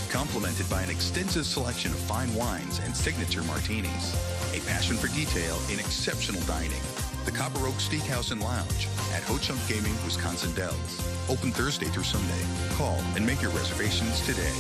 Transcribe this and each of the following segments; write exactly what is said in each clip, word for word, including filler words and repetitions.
complemented by an extensive selection of fine wines and signature martinis. A passion for detail in exceptional dining. The Copper Oak Steakhouse and Lounge at Ho Chunk Gaming, Wisconsin Dells. Open Thursday through Sunday. Call and make your reservations today.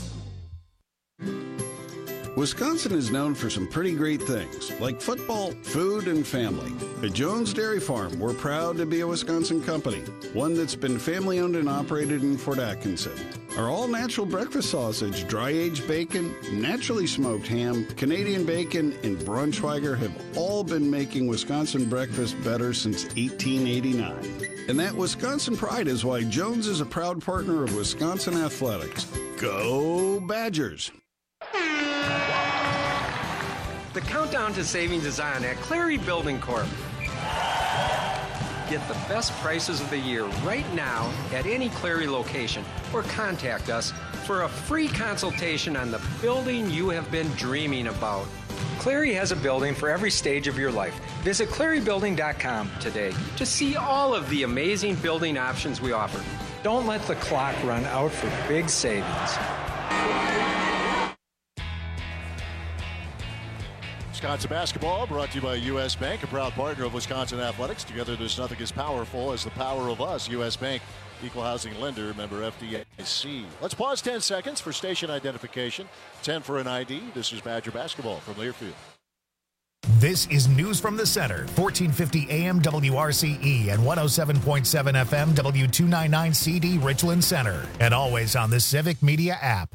Wisconsin is known for some pretty great things, like football, food, and family. At Jones Dairy Farm, we're proud to be a Wisconsin company, one that's been family-owned and operated in Fort Atkinson. Our all-natural breakfast sausage, dry-aged bacon, naturally smoked ham, Canadian bacon, and Braunschweiger have all been making Wisconsin breakfast better since eighteen eighty-nine. And that Wisconsin pride is why Jones is a proud partner of Wisconsin Athletics. Go Badgers! The countdown to savings is on at Cleary Building Corp. Get the best prices of the year right now at any Cleary location or contact us for a free consultation on the building you have been dreaming about. Cleary has a building for every stage of your life. Visit cleary building dot com today to see all of the amazing building options we offer. Don't let the clock run out for big savings. Wisconsin basketball brought to you by U S. Bank, a proud partner of Wisconsin Athletics. Together, there's nothing as powerful as the power of us. U S. Bank, equal housing lender, member F D I C. Let's pause ten seconds for station identification. ten for an I D. This is Badger basketball from Learfield. This is News from the Center, fourteen fifty A M W R C E and one oh seven point seven F M W two ninety-nine C D Richland Center, and always on the Civic Media app.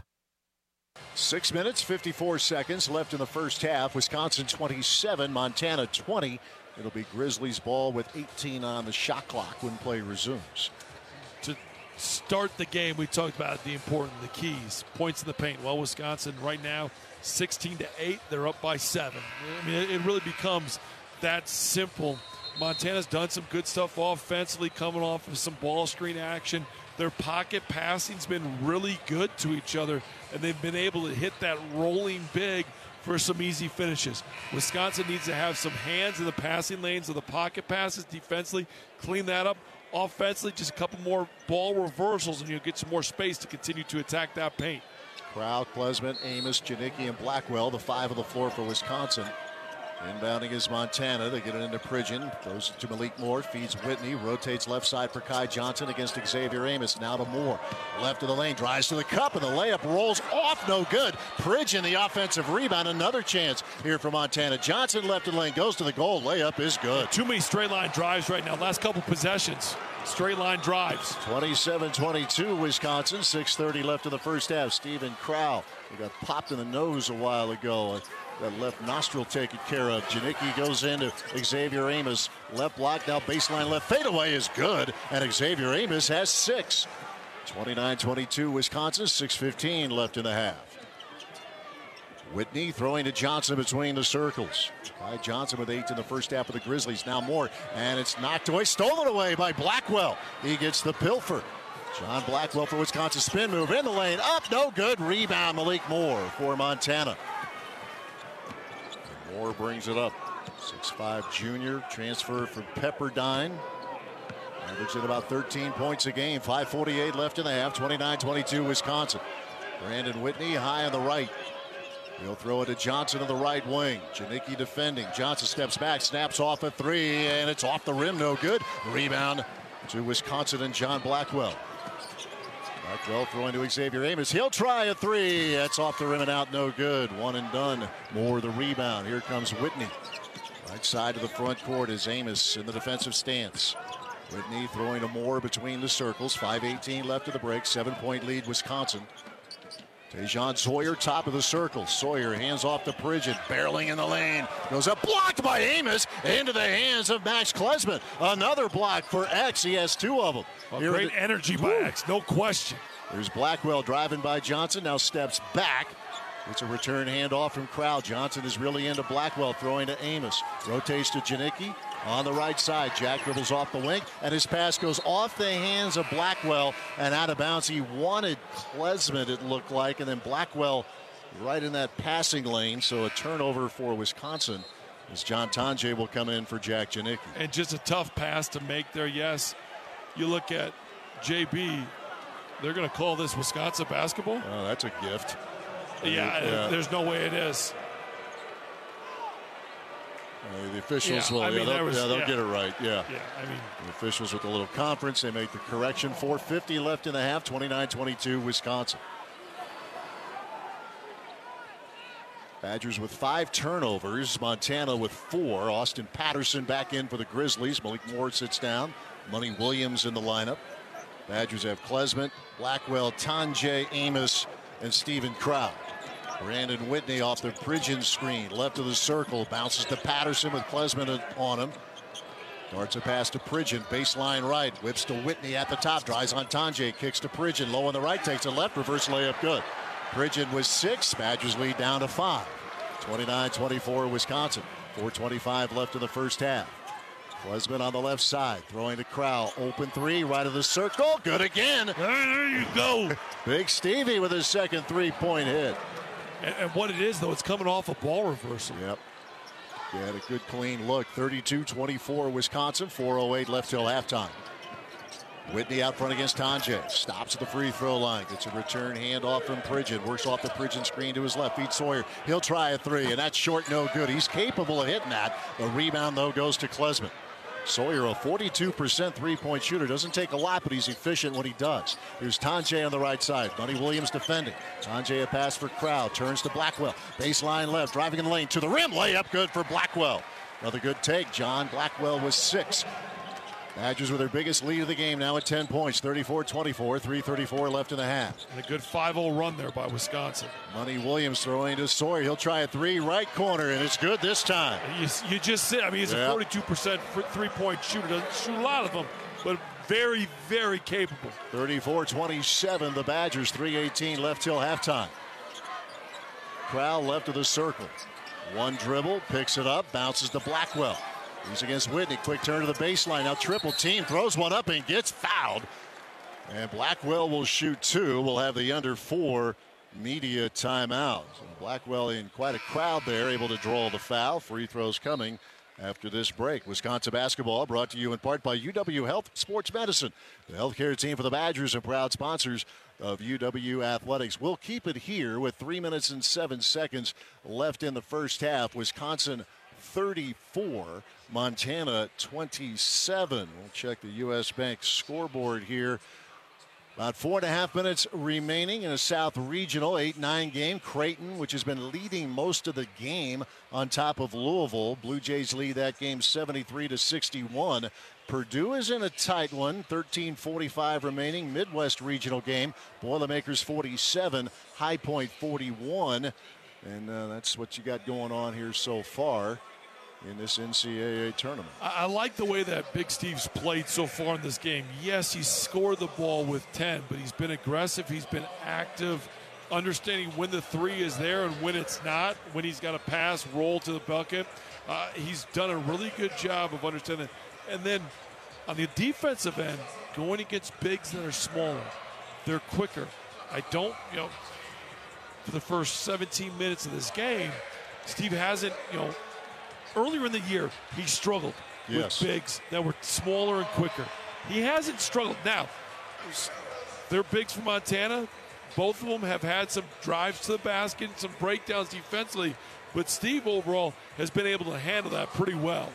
Six minutes, fifty-four seconds left in the first half. Wisconsin twenty-seven, Montana twenty. It'll be Grizzlies ball with eighteen on the shot clock when play resumes. To start the game, we talked about the important, the keys, points in the paint. Well, Wisconsin right now, sixteen to eight. They're up by seven. I mean, it really becomes that simple. Montana's done some good stuff offensively, coming off of some ball screen action. Their pocket passing's been really good to each other, and they've been able to hit that rolling big for some easy finishes. Wisconsin needs to have some hands in the passing lanes of the pocket passes defensively, clean that up. Offensively, just a couple more ball reversals, and you'll get some more space to continue to attack that paint. Crowd, Klesman, Amos, Janicki, and Blackwell, the five of the floor for Wisconsin. Inbounding is Montana. They get it into Pridgeon. Goes to Malik Moore. Feeds Whitney. Rotates left side for Kai Johnson against Xavier Amos. Now to Moore. Left of the lane. Drives to the cup, and the layup rolls off. No good. Pridgeon, the offensive rebound. Another chance here for Montana. Johnson left of the lane. Goes to the goal. Layup is good. Too many straight line drives right now. Last couple possessions. Straight line drives. twenty-seven twenty-two Wisconsin. six thirty left in the first half. Steven Crow. He got popped in the nose a while ago. That left nostril taken care of. Janicki goes into Xavier Amos. Left block, now baseline left fadeaway is good. And Xavier Amos has six. twenty-nine twenty-two Wisconsin, six fifteen left in the half. Whitney throwing to Johnson between the circles. Kai Johnson with eight in the first half of the Grizzlies. Now more, and it's knocked away, stolen away by Blackwell. He gets the pilfer. John Blackwell for Wisconsin, spin move in the lane, up, no good. Rebound, Malik Moore for Montana. Moore brings it up. six five junior, transfer from Pepperdine. Averaging about thirteen points a game. five forty-eight left in the half. twenty-nine twenty-two Wisconsin. Brandon Whitney high on the right. He'll throw it to Johnson on the right wing. Janicki defending. Johnson steps back, snaps off a three, and it's off the rim. No good. Rebound to Wisconsin and John Blackwell. Blackwell throwing to Xavier Amos. He'll try a three. That's off the rim and out. No good. One and done. More the rebound. Here comes Whitney. Right side of the front court is Amos in the defensive stance. Whitney throwing to Moore between the circles. five eighteen left of the break. Seven-point lead Wisconsin. Tejan Sawyer top of the circle. Sawyer hands off to Pridgeon. Barreling in the lane. Goes up. Blocked by Amos. Into the hands of Max Klesman. Another block for X. He has two of them. Well, great the, energy by woo. X. No question. There's Blackwell driving by Johnson. Now steps back. It's a return handoff from Crowd. Johnson is really into Blackwell. Throwing to Amos. Rotates to Janicki. On the right side, Jack dribbles off the wing, and his pass goes off the hands of Blackwell and out of bounds. He wanted Klesman, it looked like, and then Blackwell right in that passing lane. So a turnover for Wisconsin as John Tonje will come in for Jack Janicki. And just a tough pass to make there, yes. You look at J B, they're going to call this Wisconsin basketball? Oh, that's a gift. Yeah, yeah. There's no way it is. Uh, the officials Yeah, will I mean, yeah, they'll, was- yeah, they'll yeah. get it right. Yeah. Yeah, I mean, The officials with a little conference, they make the correction. four fifty left in the half, twenty-nine twenty-two Wisconsin. Badgers with five turnovers, Montana with four. Austin Patterson back in for the Grizzlies. Malik Moore sits down. Money Williams in the lineup. Badgers have Klesmit, Blackwell, Tanjay, Amos, and Stephen Crowd. Brandon Whitney off the Pridgeon screen. Left of the circle. Bounces to Patterson with Klesmit on him. Darts a pass to Pridgeon. Baseline right. Whips to Whitney at the top. Drives on Tanjay. Kicks to Pridgeon. Low on the right. Takes a left. Reverse layup good. Pridgeon was six. Badgers lead down to five. twenty-nine twenty-four Wisconsin. four twenty-five left in the first half. Klesmit on the left side. Throwing to Crowell. Open three. Right of the circle. Good again. there you go. Big Stevie with his second three-point hit. and, and what it is, though, it's coming off a ball reversal. Yep. He had a good clean look. thirty-two twenty-four Wisconsin. four oh eight left till halftime. Whitney out front against Tanjay. Stops at the free throw line. Gets a return handoff from Pridgeon. Works off the Pridgeon screen to his left. Feet Sawyer. He'll try a three, and that's short, no good. He's capable of hitting that. The rebound, though, goes to Klesmit. Sawyer, a forty-two percent three-point shooter. Doesn't take a lot, but he's efficient when he does. Here's Tanjay on the right side. Money Williams defending. Tanjay a pass for Crowd. Turns to Blackwell. Baseline left. Driving in the lane to the rim. Layup good for Blackwell. Another good take. John Blackwell was six. Badgers with their biggest lead of the game now at ten points. thirty-four twenty-four. three thirty-four left in the half. And a good five oh run there by Wisconsin. Money Williams throwing to Sawyer. He'll try a three right corner, and it's good this time. You, you just said, I mean, he's Yeah. a forty-two percent three-point shooter. Doesn't shoot a lot of them, but very, very capable. thirty-four twenty-seven, the Badgers. three eighteen left till halftime. Crowell left of the circle. One dribble, picks it up, bounces to Blackwell. He's against Whitney. Quick turn to the baseline. Now triple team, throws one up and gets fouled. And Blackwell will shoot two. We'll have the under four media timeout. So Blackwell in quite a crowd there, able to draw the foul. Free throws coming after this break. Wisconsin basketball brought to you in part by U W Health Sports Medicine, the healthcare team for the Badgers and proud sponsors of U W Athletics. We'll keep it here with three minutes and seven seconds left in the first half. Wisconsin thirty-four, Montana twenty-seven. We'll check the U S Bank scoreboard here. About four and a half minutes remaining in a South Regional eight nine game. Creighton, which has been leading most of the game, on top of Louisville. Blue Jays lead that game seventy-three to sixty-one. Purdue is in a tight one. thirteen forty-five remaining. Midwest Regional game. Boilermakers forty-seven, High Point forty-one. And uh, that's what you got going on here so far in this N C double A tournament. I, I like the way that Big Steve's played so far in this game. Yes, he's scored the ball with ten, but he's been aggressive. He's been active, understanding when the three is there and when it's not, when he's got to pass, roll to the bucket. Uh, he's done a really good job of understanding. And then on the defensive end, going against bigs that are smaller, they're quicker. I don't, you know, for the first seventeen minutes of this game, Steve hasn't, you know, earlier in the year, he struggled Yes. with bigs that were smaller and quicker. He hasn't struggled. Now, they're bigs from Montana. Both of them have had some drives to the basket, some breakdowns defensively, but Steve overall has been able to handle that pretty well.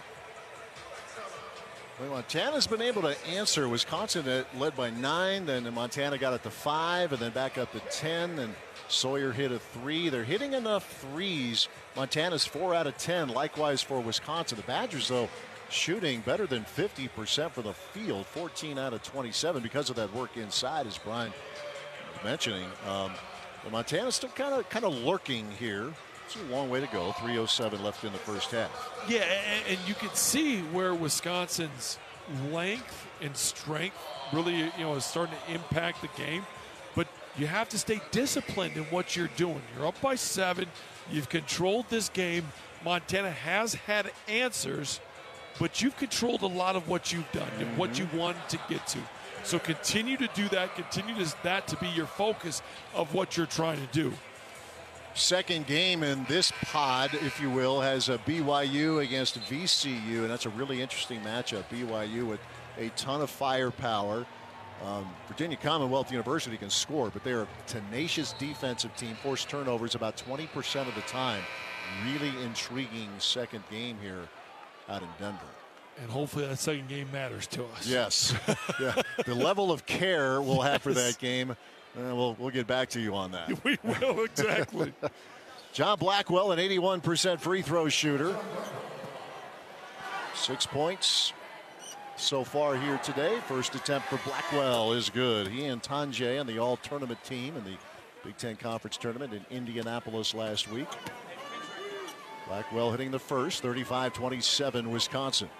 Well, Montana's been able to answer. Wisconsin led by nine, then Montana got it to five, and then back up to ten, and Sawyer hit a three. They're hitting enough threes. Montana's four out of ten, likewise for Wisconsin. The Badgers, though, shooting better than fifty percent for the field, fourteen out of twenty-seven because of that work inside, as Brian was mentioning. Um, but Montana's still kind of kind of lurking here. It's a long way to go. three oh seven left in the first half. Yeah, and, and you can see where Wisconsin's length and strength really, you know, is starting to impact the game. But you have to stay disciplined in what you're doing. You're up by seven. You've controlled this game. Montana has had answers, but you've controlled a lot of what you've done and what you wanted to get to. So continue to do that. Continue to, that to be your focus of what you're trying to do. Second game in this pod, if you will, has a B Y U against V C U, and that's a really interesting matchup. B Y U with a ton of firepower, Um, Virginia Commonwealth University can score, but they're a tenacious defensive team. Force turnovers about twenty percent of the time. Really intriguing second game here out in Denver. And hopefully that second game matters to us. Yes. Yeah. The level of care we'll have for that game, uh, we'll, we'll get back to you on that. We will, exactly. John Blackwell, an eighty-one percent free throw shooter. Six points so far here today. First attempt for Blackwell is good. He and Tanjay on the all-tournament team in the Big Ten Conference Tournament in Indianapolis last week. Blackwell hitting the first, thirty-five twenty-seven Wisconsin.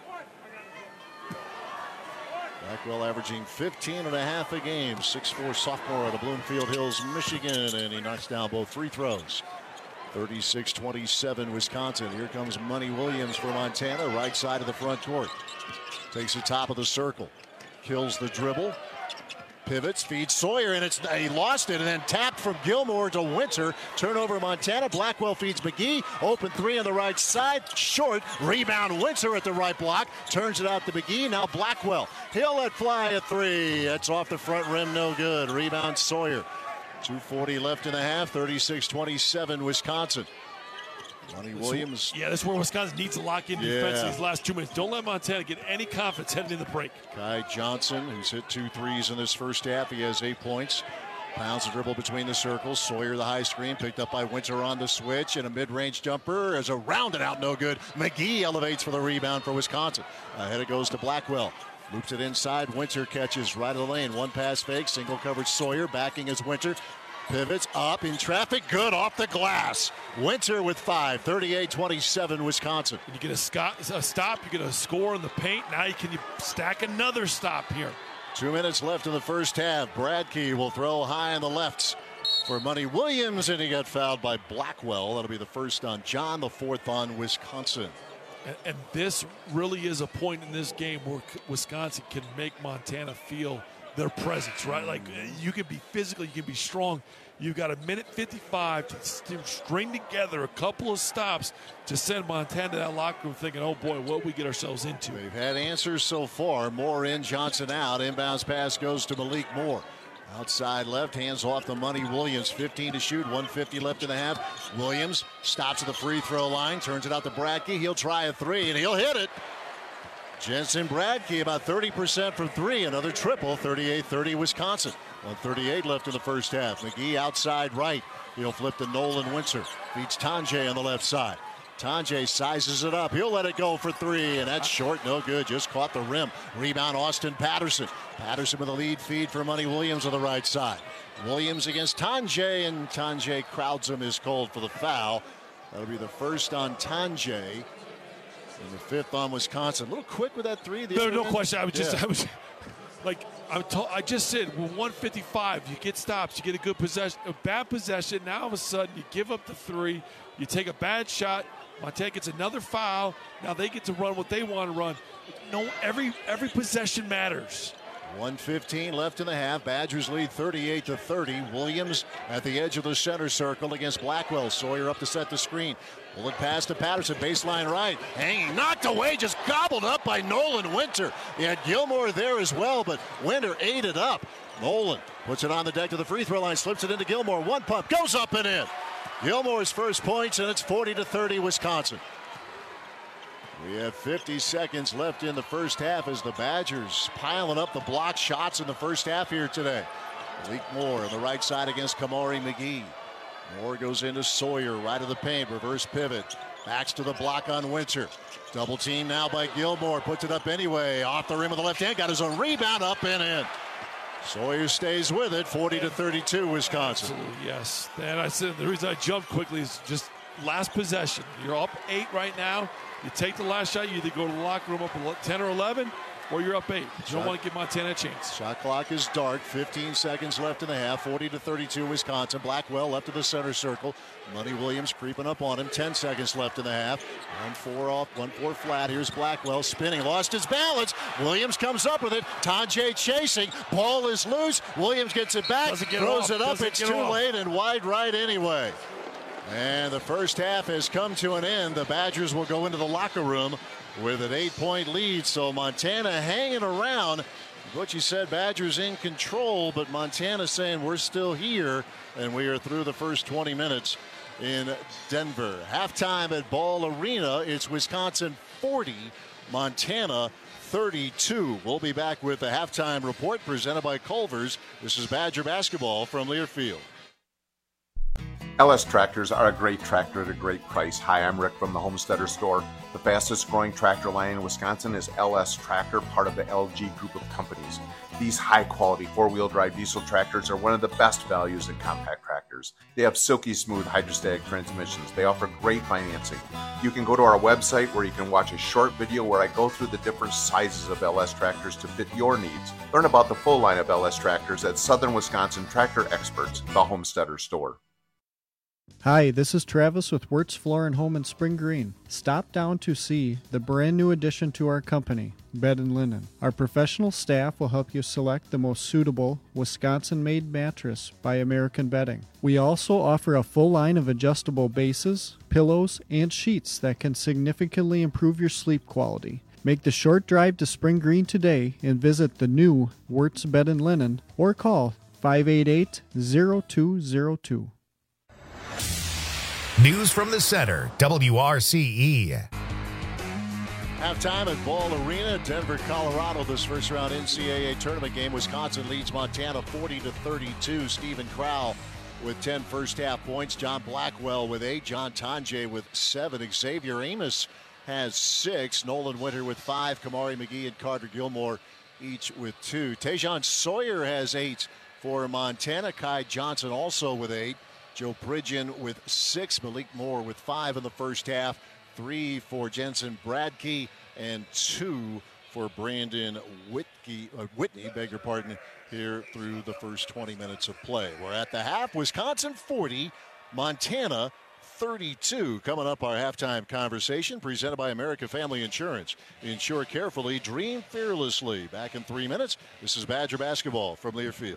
Blackwell averaging fifteen and a half a game, six four sophomore out of Bloomfield Hills, Michigan, and he knocks down both free throws. thirty-six twenty-seven Wisconsin. Here comes Money Williams for Montana, right side of the front court. Takes the top of the circle, kills the dribble, pivots, feeds Sawyer, and it's he lost it, and then tapped from Gilmore to Winter. Turnover Montana. Blackwell feeds McGee. Open three on the right side, short. Rebound Winter at the right block. Turns it out to McGee. Now Blackwell. He'll let fly a three. That's off the front rim, no good. Rebound Sawyer. two forty left in the half. thirty-six twenty-seven Wisconsin. Money Williams. Yeah, that's where Wisconsin needs to lock in Yeah. defense these last two minutes. Don't let Montana get any confidence heading in the break. Kai Johnson, who's hit two threes in this first half. He has eight points. Pounds the dribble between the circles. Sawyer the high screen, picked up by Winter on the switch, and a mid-range jumper as a rounded out, no good. McGee elevates for the rebound for Wisconsin. Ahead it goes to Blackwell. Loops it inside. Winter catches right of the lane. One pass fake. Single coverage Sawyer. Backing is Winter. Pivots up in traffic. Good off the glass. Winter with five. thirty-eight twenty-seven Wisconsin. And you get a, scot, a stop. You get a score in the paint. Now you can you stack another stop here. Two minutes left in the first half. Bradkey will throw high on the left for Money Williams, and he got fouled by Blackwell. That'll be the first on John, the fourth on Wisconsin. And, and this really is a point in this game where Wisconsin can make Montana feel their presence, right? Like you can be physical, you can be strong. You've got a minute fifty-five to string together a couple of stops to send Montana to that locker room thinking, oh boy, what we get ourselves into. They've had answers so far. Moore in, Johnson out. Inbounds pass goes to Malik Moore. Outside left, hands off the Money Williams. fifteen to shoot, one fifty left in the half. Williams stops at the free throw line, turns it out to Bradkey. He'll try a three, and he'll hit it. Jensen Bradkey about thirty percent from three. Another triple, thirty-eight thirty Wisconsin. one thirty-eight left in the first half. McGee outside right. He'll flip to Nolan Winter. Beats Tanjay on the left side. Tanjay sizes it up. He'll let it go for three, and that's short, no good. Just caught the rim. Rebound Austin Patterson. Patterson with a lead feed for Money Williams on the right side. Williams against Tanjay, and Tanjay crowds him, is called for the foul. That'll be the first on Tanjay. And the fifth on Wisconsin. A little quick with that three. No, no question. I was just, Yeah. I was like, I, told, I just said, with one fifty-five, you get stops, you get a good possession, a bad possession. Now all of a sudden, you give up the three, you take a bad shot. Montana gets another foul. Now they get to run what they want to run. No, every every possession matters. one fifteen left in the half. Badgers lead thirty-eight to thirty. Williams at the edge of the center circle against Blackwell. Sawyer up to set the screen. Bullet pass to Patterson, baseline right. Hanging, knocked away, just gobbled up by Nolan Winter. He had Gilmore there as well, but Winter ate it up. Nolan puts it on the deck to the free throw line, slips it into Gilmore. One pump, goes up and in. Gilmore's first points, and it's forty to thirty Wisconsin. We have fifty seconds left in the first half as the Badgers piling up the block shots in the first half here today. Malik Moore on the right side against Kamari McGee. Moore goes into Sawyer, right of the paint, reverse pivot. Backs to the block on Winter. Double team now by Gilmore, puts it up anyway. Off the rim of the left hand, got his own rebound, up and in. Sawyer stays with it, forty to thirty-two Wisconsin. Absolutely, yes. And I said the reason I jumped quickly is just last possession. You're up eight right now. You take the last shot, you either go to the locker room up ten or eleven, or you're up eight. You don't want to give Montana a chance. Shot clock is dark. fifteen seconds left in the half. forty to thirty-two Wisconsin. Blackwell left of the center circle. Money Williams creeping up on him. ten seconds left in the half. one four off, one four flat. Here's Blackwell spinning. Lost his balance. Williams comes up with it. Tanjay chasing. Ball is loose. Williams gets it back. Throws it up. It's too late and wide right anyway. And the first half has come to an end. The Badgers will go into the locker room with an eight-point lead. So Montana hanging around What you said, Badgers in control, but Montana saying we're still here, and we are through the first twenty minutes in Denver. Halftime at Ball Arena, it's Wisconsin forty, Montana thirty-two. We'll be back with the halftime report presented by Culver's. This is Badger basketball from Learfield. L S Tractors are a great tractor at a great price. Hi, I'm Rick from the Homesteader Store. The fastest growing tractor line in Wisconsin is L S Tractor, part of the L G group of companies. These high-quality four-wheel drive diesel tractors are one of the best values in compact tractors. They have silky smooth hydrostatic transmissions. They offer great financing. You can go to our website where you can watch a short video where I go through the different sizes of L S tractors to fit your needs. Learn about the full line of L S tractors at Southern Wisconsin Tractor Experts, the Homesteader Store. Hi, this is Travis with Wirtz Floor and Home in Spring Green. Stop down to see the brand new addition to our company, Bed and Linen. Our professional staff will help you select the most suitable Wisconsin-made mattress by American Bedding. We also offer a full line of adjustable bases, pillows, and sheets that can significantly improve your sleep quality. Make the short drive to Spring Green today and visit the new Wirtz Bed and Linen or call five eight eight, zero two zero two. News from the Center, W R C E. Halftime at Ball Arena, Denver, Colorado. This first round N C double A tournament game. Wisconsin leads Montana forty to thirty-two. Stephen Crowell with ten first half points. John Blackwell with eight. John Tonje with seven. Xavier Amos has six. Nolan Winter with five. Kamari McGee and Carter Gilmore each with two. Tejan Sawyer has eight for Montana. Kai Johnson also with eight. Joe Pridgeon with six. Malik Moore with five in the first half. Three for Jensen Bradkey and two for Brandon Whitney, uh, Whitney, beg your pardon, here through the first twenty minutes of play. We're at the half. Wisconsin forty, Montana thirty-two. Coming up, our halftime conversation presented by America Family Insurance. Insure carefully, dream fearlessly. Back in three minutes. This is Badger basketball from Learfield.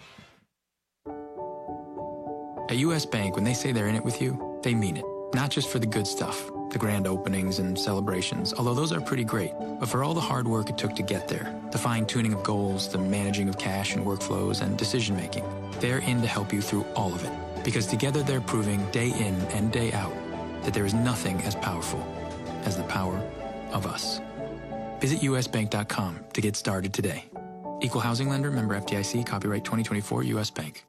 At U S Bank, when they say they're in it with you, they mean it. Not just for the good stuff, the grand openings and celebrations, although those are pretty great, but for all the hard work it took to get there, the fine-tuning of goals, the managing of cash and workflows, and decision-making. They're in to help you through all of it, because together they're proving day in and day out that there is nothing as powerful as the power of us. Visit U S bank dot com to get started today. Equal housing lender, member F D I C, copyright twenty twenty-four, U S Bank.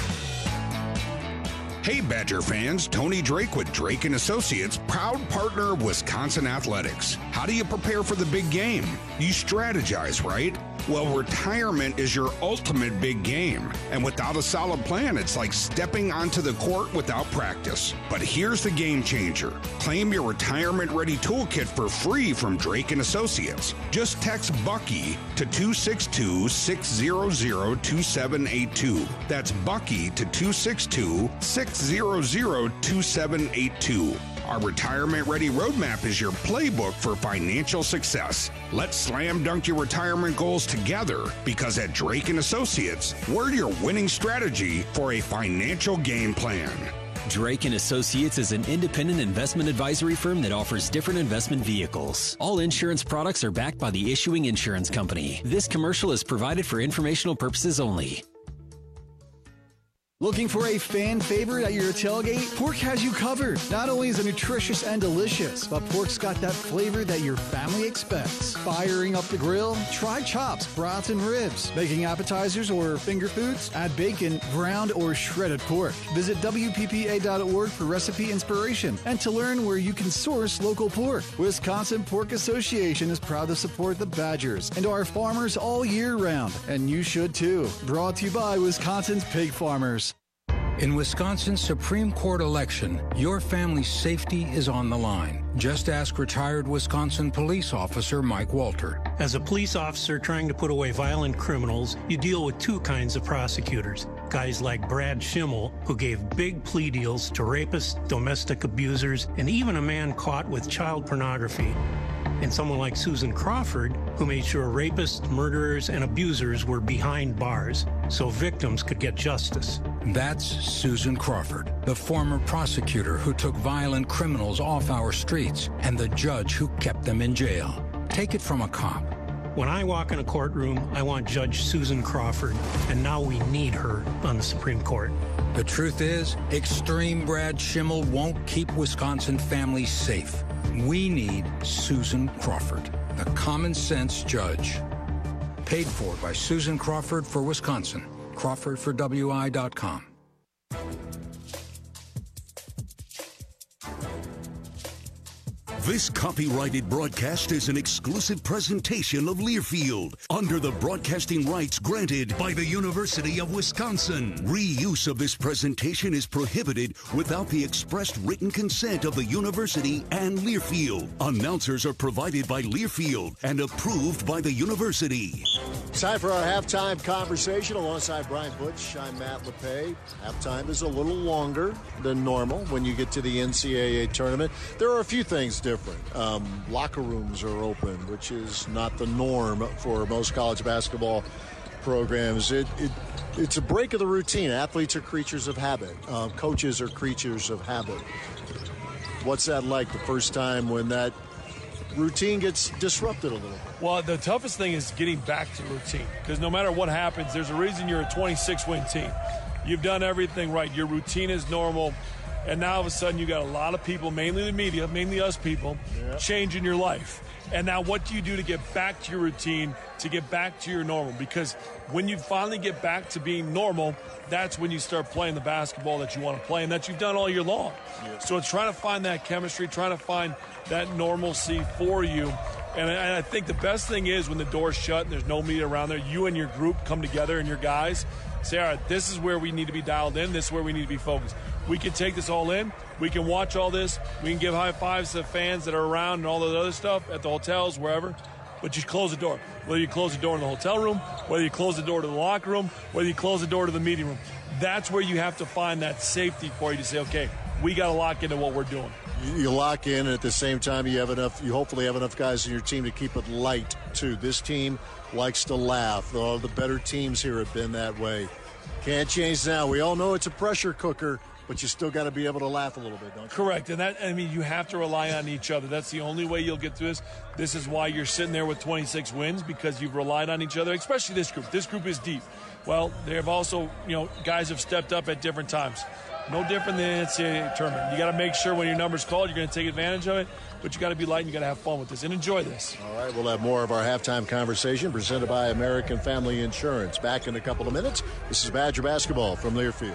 Hey Badger fans, Tony Drake with Drake and Associates, proud partner of Wisconsin Athletics. How do you prepare for the big game? You strategize, right? Well, retirement is your ultimate big game. And without a solid plan, it's like stepping onto the court without practice. But here's the game changer. Claim your retirement-ready toolkit for free from Drake and Associates. Just text Bucky to two six two, six zero zero, two seven eight two. That's Bucky to two six two, six zero zero, two seven eight two. Our Retirement Ready Roadmap is your playbook for financial success. Let's slam dunk your retirement goals together, because at Drake and Associates, we're your winning strategy for a financial game plan. Drake and Associates is an independent investment advisory firm that offers different investment vehicles. All insurance products are backed by the issuing insurance company. This commercial is provided for informational purposes only. Looking for a fan favorite at your tailgate? Pork has you covered. Not only is it nutritious and delicious, but pork's got that flavor that your family expects. Firing up the grill? Try chops, brats, and ribs. Making appetizers or finger foods? Add bacon, ground, or shredded pork. Visit W P P A dot org for recipe inspiration and to learn where you can source local pork. Wisconsin Pork Association is proud to support the Badgers and our farmers all year round, and you should too. Brought to you by Wisconsin's Pig Farmers. In Wisconsin's Supreme Court election, your family's safety is on the line. Just ask retired Wisconsin police officer Mike Walter. As a police officer trying to put away violent criminals, you deal with two kinds of prosecutors. Guys like Brad Schimmel, who gave big plea deals to rapists, domestic abusers, and even a man caught with child pornography. And someone like Susan Crawford, who made sure rapists, murderers, and abusers were behind bars so victims could get justice. That's Susan Crawford, the former prosecutor who took violent criminals off our streets and the judge who kept them in jail. Take it from a cop. When I walk in a courtroom, I want Judge Susan Crawford, and now we need her on the Supreme Court. The truth is, extreme Brad Schimmel won't keep Wisconsin families safe. We need Susan Crawford, the common sense judge. Paid for by Susan Crawford for Wisconsin. Crawford for W I dot com. This copyrighted broadcast is an exclusive presentation of Learfield under the broadcasting rights granted by the University of Wisconsin. Reuse of this presentation is prohibited without the expressed written consent of the university and Learfield. Announcers are provided by Learfield and approved by the university. Time for our halftime conversation alongside Brian Butch. I'm Matt LePay. Halftime is a little longer than normal when you get to the N C double A tournament. There are a few things different. Um, locker rooms are open, which is not the norm for most college basketball programs. It, it It's a break of the routine. Athletes are creatures of habit. Um, coaches are creatures of habit. What's that like the first time when that routine gets disrupted a little bit? Well, the toughest thing is getting back to routine, because no matter what happens, there's a reason you're a twenty-six win team. You've done everything right. Your routine is normal, and now all of a sudden you got a lot of people, mainly the media, mainly us people, yep. changing your life. And now what do you do to get back to your routine, to get back to your normal? Because when you finally get back to being normal, that's when you start playing the basketball that you want to play and that you've done all year long. Yep. So it's trying to find that chemistry, trying to find that normalcy for you. And I think the best thing is when the door's shut and there's no media around there, you and your group come together and your guys say, all right, this is where we need to be dialed in. This is where we need to be focused. We can take this all in. We can watch all this. We can give high fives to fans that are around and all that other stuff at the hotels, wherever. But you close the door. Whether you close the door in the hotel room, whether you close the door to the locker room, whether you close the door to the meeting room. That's where you have to find that safety for you to say, okay, we got to lock into what we're doing. You lock in, and at the same time, you have enough. You hopefully have enough guys in your team to keep it light, too. This team likes to laugh. All the better teams here have been that way. Can't change now. We all know it's a pressure cooker, but you still got to be able to laugh a little bit, don't you? Correct. And that, I mean, you have to rely on each other. That's the only way you'll get through this. This is why you're sitting there with twenty-six wins, because you've relied on each other, especially this group. This group is deep. Well, they have also, you know, guys have stepped up at different times. No different than the N C double A tournament. You got to make sure when your number's called, you're going to take advantage of it, but you got to be light and you got to have fun with this and enjoy this. All right, we'll have more of our halftime conversation presented by American Family Insurance. Back in a couple of minutes. This is Badger Basketball from Learfield.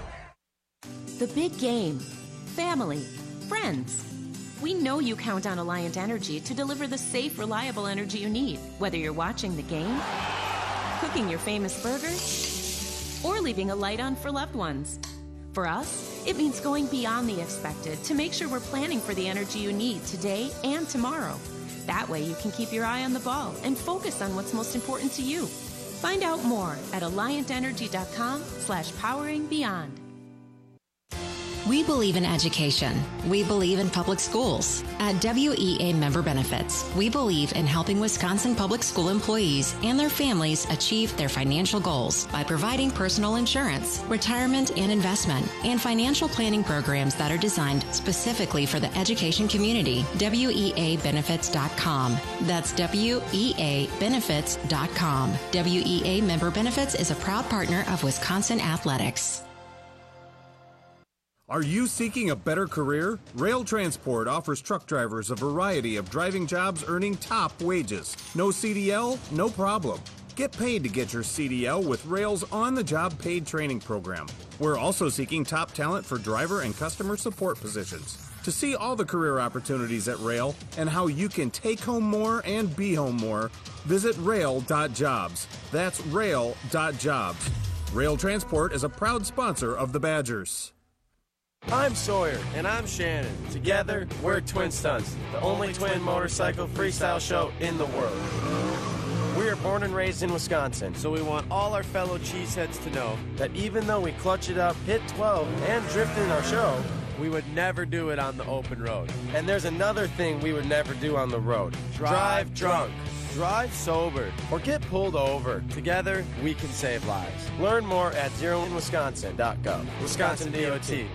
The big game. Family. Friends. We know you count on Alliant Energy to deliver the safe, reliable energy you need, whether you're watching the game, cooking your famous burgers, or leaving a light on for loved ones. For us, it means going beyond the expected to make sure we're planning for the energy you need today and tomorrow. That way you can keep your eye on the ball and focus on what's most important to you. Find out more at alliantenergy.com slash powering beyond. We believe in education. We believe in public schools. At W E A Member Benefits, we believe in helping Wisconsin public school employees and their families achieve their financial goals by providing personal insurance, retirement and investment, and financial planning programs that are designed specifically for the education community. W E A benefits dot com. That's W E A benefits dot com. W E A Member Benefits is a proud partner of Wisconsin Athletics. Are you seeking a better career? Rail Transport offers truck drivers a variety of driving jobs earning top wages. No C D L? No problem. Get paid to get your C D L with Rail's on-the-job paid training program. We're also seeking top talent for driver and customer support positions. To see all the career opportunities at Rail and how you can take home more and be home more, visit rail dot jobs. That's rail dot jobs. Rail Transport is a proud sponsor of the Badgers. I'm Sawyer. And I'm Shannon. Together, we're Twin Stunts, the only twin motorcycle freestyle show in the world. We are born and raised in Wisconsin, so we want all our fellow cheeseheads to know that even though we clutch it up, hit twelve, and drift in our show, we would never do it on the open road. And there's another thing we would never do on the road. Drive drunk. Drive sober, or get pulled over. Together, we can save lives. Learn more at zero in wisconsin dot gov. Wisconsin D O T.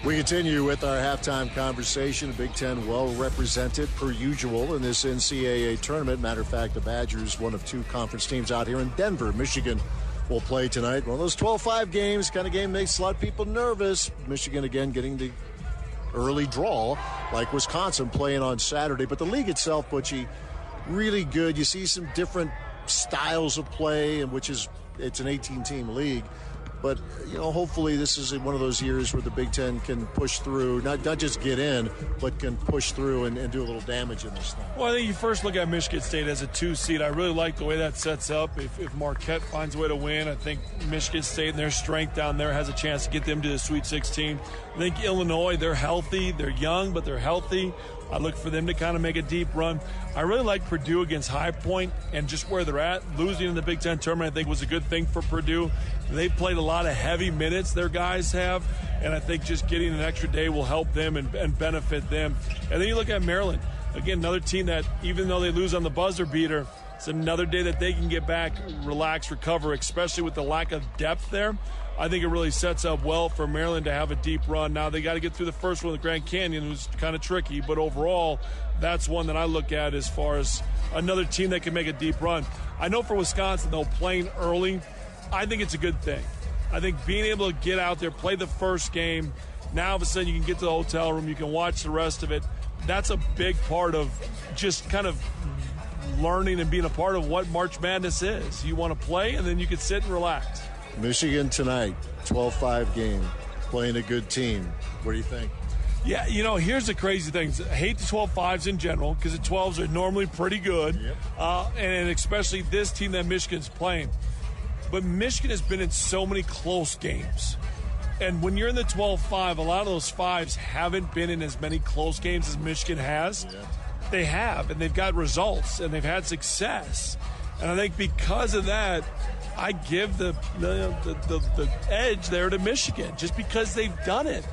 We continue with our halftime conversation. The Big Ten well represented per usual in this N C double A tournament. Matter of fact, the Badgers, one of two conference teams out here in Denver. Michigan will play tonight. One of those twelve five games, kind of game makes a lot of people nervous. Michigan again getting the early draw like Wisconsin playing on Saturday. But the league itself, Butchie, really good. You see some different styles of play, and which is it's an eighteen-team league. But, you know, hopefully this is one of those years where the Big Ten can push through, not, not just get in, but can push through and, and do a little damage in this thing. Well, I think you first look at Michigan State as a two seed. I really like the way that sets up. If, if Marquette finds a way to win, I think Michigan State and their strength down there has a chance to get them to the Sweet sixteen. I think Illinois, they're healthy. They're young, but they're healthy. I look for them to kind of make a deep run. I really like Purdue against High Point and just where they're at. Losing in the Big Ten tournament, I think, was a good thing for Purdue. They've played a lot of heavy minutes, their guys have, and I think just getting an extra day will help them and, and benefit them. And then you look at Maryland. Again, another team that, even though they lose on the buzzer beater, it's another day that they can get back, relax, recover, especially with the lack of depth there. I think it really sets up well for Maryland to have a deep run. Now, they got to get through the first one with Grand Canyon, who's kind of tricky, but overall, that's one that I look at as far as another team that can make a deep run. I know for Wisconsin, though, playing early, I think it's a good thing. I think being able to get out there, play the first game, now all of a sudden you can get to the hotel room, you can watch the rest of it. That's a big part of just kind of learning and being a part of what March Madness is. You want to play, and then you can sit and relax. Michigan tonight, twelve five game, playing a good team. What do you think? Yeah, you know, here's the crazy thing. I hate the twelve fives in general because the twelves are normally pretty good, yep. uh, and especially this team that Michigan's playing. But Michigan has been in so many close games. And when you're in the twelve five, a lot of those fives haven't been in as many close games as Michigan has. Yeah. They have, and they've got results, and they've had success. And I think because of that, I give the the, the, the the edge there to Michigan just because they've done it.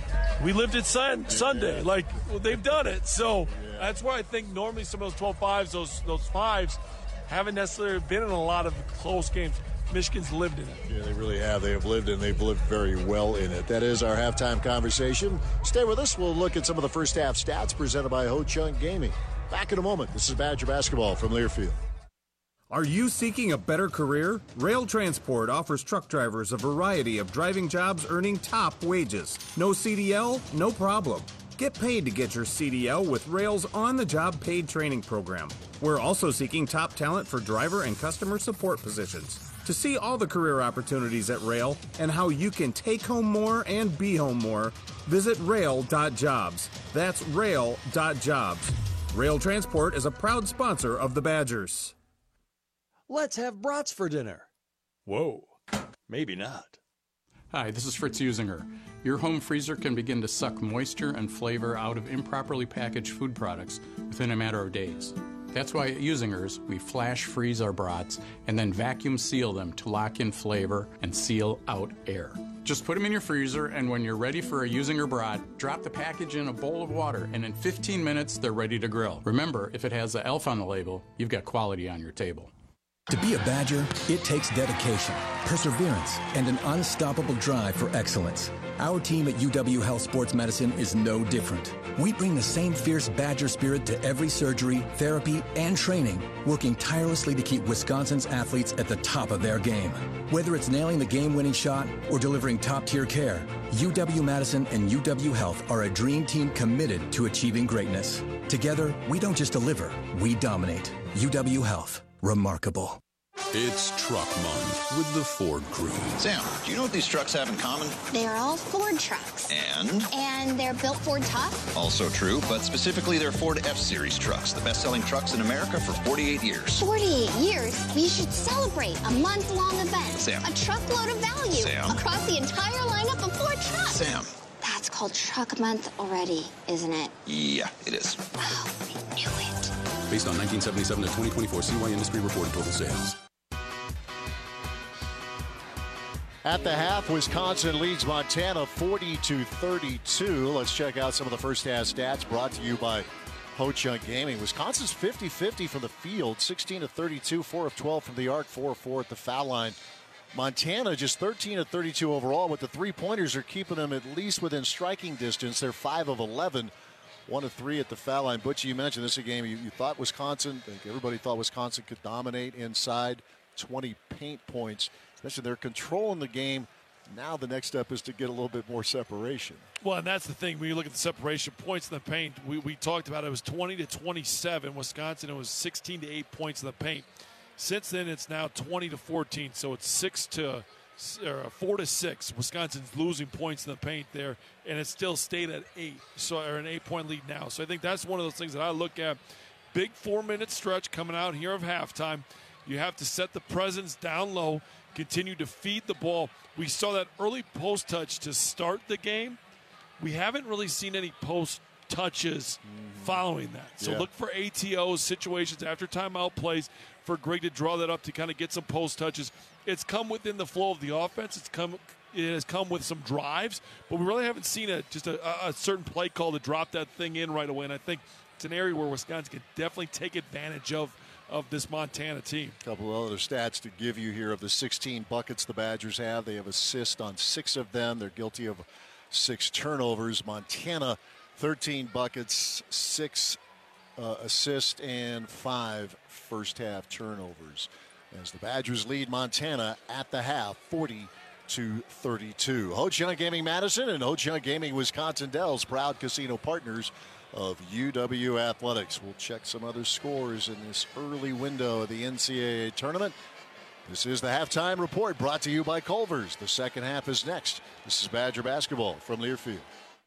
We lived it sun, Sunday. Like, well, they've done it. So yeah. that's why I think normally some of those twelve fives, those, those fives, haven't necessarily been in a lot of close games. Michigan's lived in it. Yeah, they really have. They have lived and they've lived very well in it. That is our halftime conversation. Stay with us. We'll look at some of the first half stats presented by Ho Chunk Gaming. Back in a moment. This is Badger Basketball from Learfield. Are you seeking a better career? Rail Transport offers truck drivers a variety of driving jobs earning top wages. No C D L? No problem. Get paid to get your C D L with Rail's on-the-job paid training program. We're also seeking top talent for driver and customer support positions. To see all the career opportunities at Rail and how you can take home more and be home more, visit rail dot jobs. That's rail dot jobs. Rail Transport is a proud sponsor of the Badgers. Let's have brats for dinner. Whoa, maybe not. Hi, this is Fritz Usinger. Your home freezer can begin to suck moisture and flavor out of improperly packaged food products within a matter of days. That's why at Usinger's, we flash freeze our brats and then vacuum seal them to lock in flavor and seal out air. Just put them in your freezer, and when you're ready for a Usinger brat, drop the package in a bowl of water, and in fifteen minutes, they're ready to grill. Remember, if it has the ELF on the label, you've got quality on your table. To be a Badger, it takes dedication, perseverance, and an unstoppable drive for excellence. Our team at U W Health Sports Medicine is no different. We bring the same fierce Badger spirit to every surgery, therapy, and training, working tirelessly to keep Wisconsin's athletes at the top of their game. Whether it's nailing the game-winning shot or delivering top-tier care, U W-Madison and U W Health are a dream team committed to achieving greatness. Together, we don't just deliver, we dominate. U W Health. Remarkable. It's Truck Month with the Ford crew. Sam, do you know what these trucks have in common? They're all Ford trucks. And? And they're built Ford tough. Also true, but specifically they're Ford F-Series trucks, the best-selling trucks in America for forty-eight years. forty-eight years? We should celebrate a month-long event. Sam. A truckload of value. Sam. Across the entire lineup of Ford trucks. Sam. That's called Truck Month already, isn't it? Yeah, it is. Oh, we knew it. Based on nineteen seventy-seven to twenty twenty-four C Y Industry reported total sales. At the half, Wisconsin leads Montana forty to thirty-two. Let's check out some of the first half stats brought to you by Ho Chunk Gaming. Wisconsin's fifty fifty from the field, sixteen to thirty-two, four of twelve from the arc, four of four at the foul line. Montana just thirteen of thirty-two overall, but the three-pointers are keeping them at least within striking distance. They're five of eleven, one of three at the foul line. Butch, you mentioned this is a game you, you thought Wisconsin, I think everybody thought Wisconsin could dominate inside, twenty paint points. Mentioned they're controlling the game. Now the next step is to get a little bit more separation. Well, and that's the thing. When you look at the separation, points in the paint, we, we talked about it. It was twenty to twenty-seven. Wisconsin, it was sixteen to eight points in the paint. Since then, it's now twenty to fourteen, so it's six to or four to six. Wisconsin's losing points in the paint there, and it still stayed at eight, so or an eight-point lead now. So I think that's one of those things that I look at. Big four-minute stretch coming out here of halftime. You have to set the presence down low, continue to feed the ball. We saw that early post touch to start the game. We haven't really seen any post touches mm-hmm. following that. So yeah. look for A T Os, situations after timeout plays, for Greg to draw that up to kind of get some post touches. It's come within the flow of the offense. It's come, it has come with some drives, but we really haven't seen a, just a, a certain play call to drop that thing in right away. And I think it's an area where Wisconsin can definitely take advantage of of this Montana team. A couple of other stats to give you here of the sixteen buckets the Badgers have. They have assists on six of them. They're guilty of six turnovers. Montana, thirteen buckets, six uh, assists, and five first half turnovers. As the Badgers lead Montana at the half, forty to thirty-two. Ho-Chunk Gaming Madison and Ho-Chunk Gaming Wisconsin Dells, proud casino partners of U W Athletics. We'll check some other scores in this early window of the N C double A tournament. This is the halftime report brought to you by Culver's. The second half is next. This is Badger basketball from Learfield.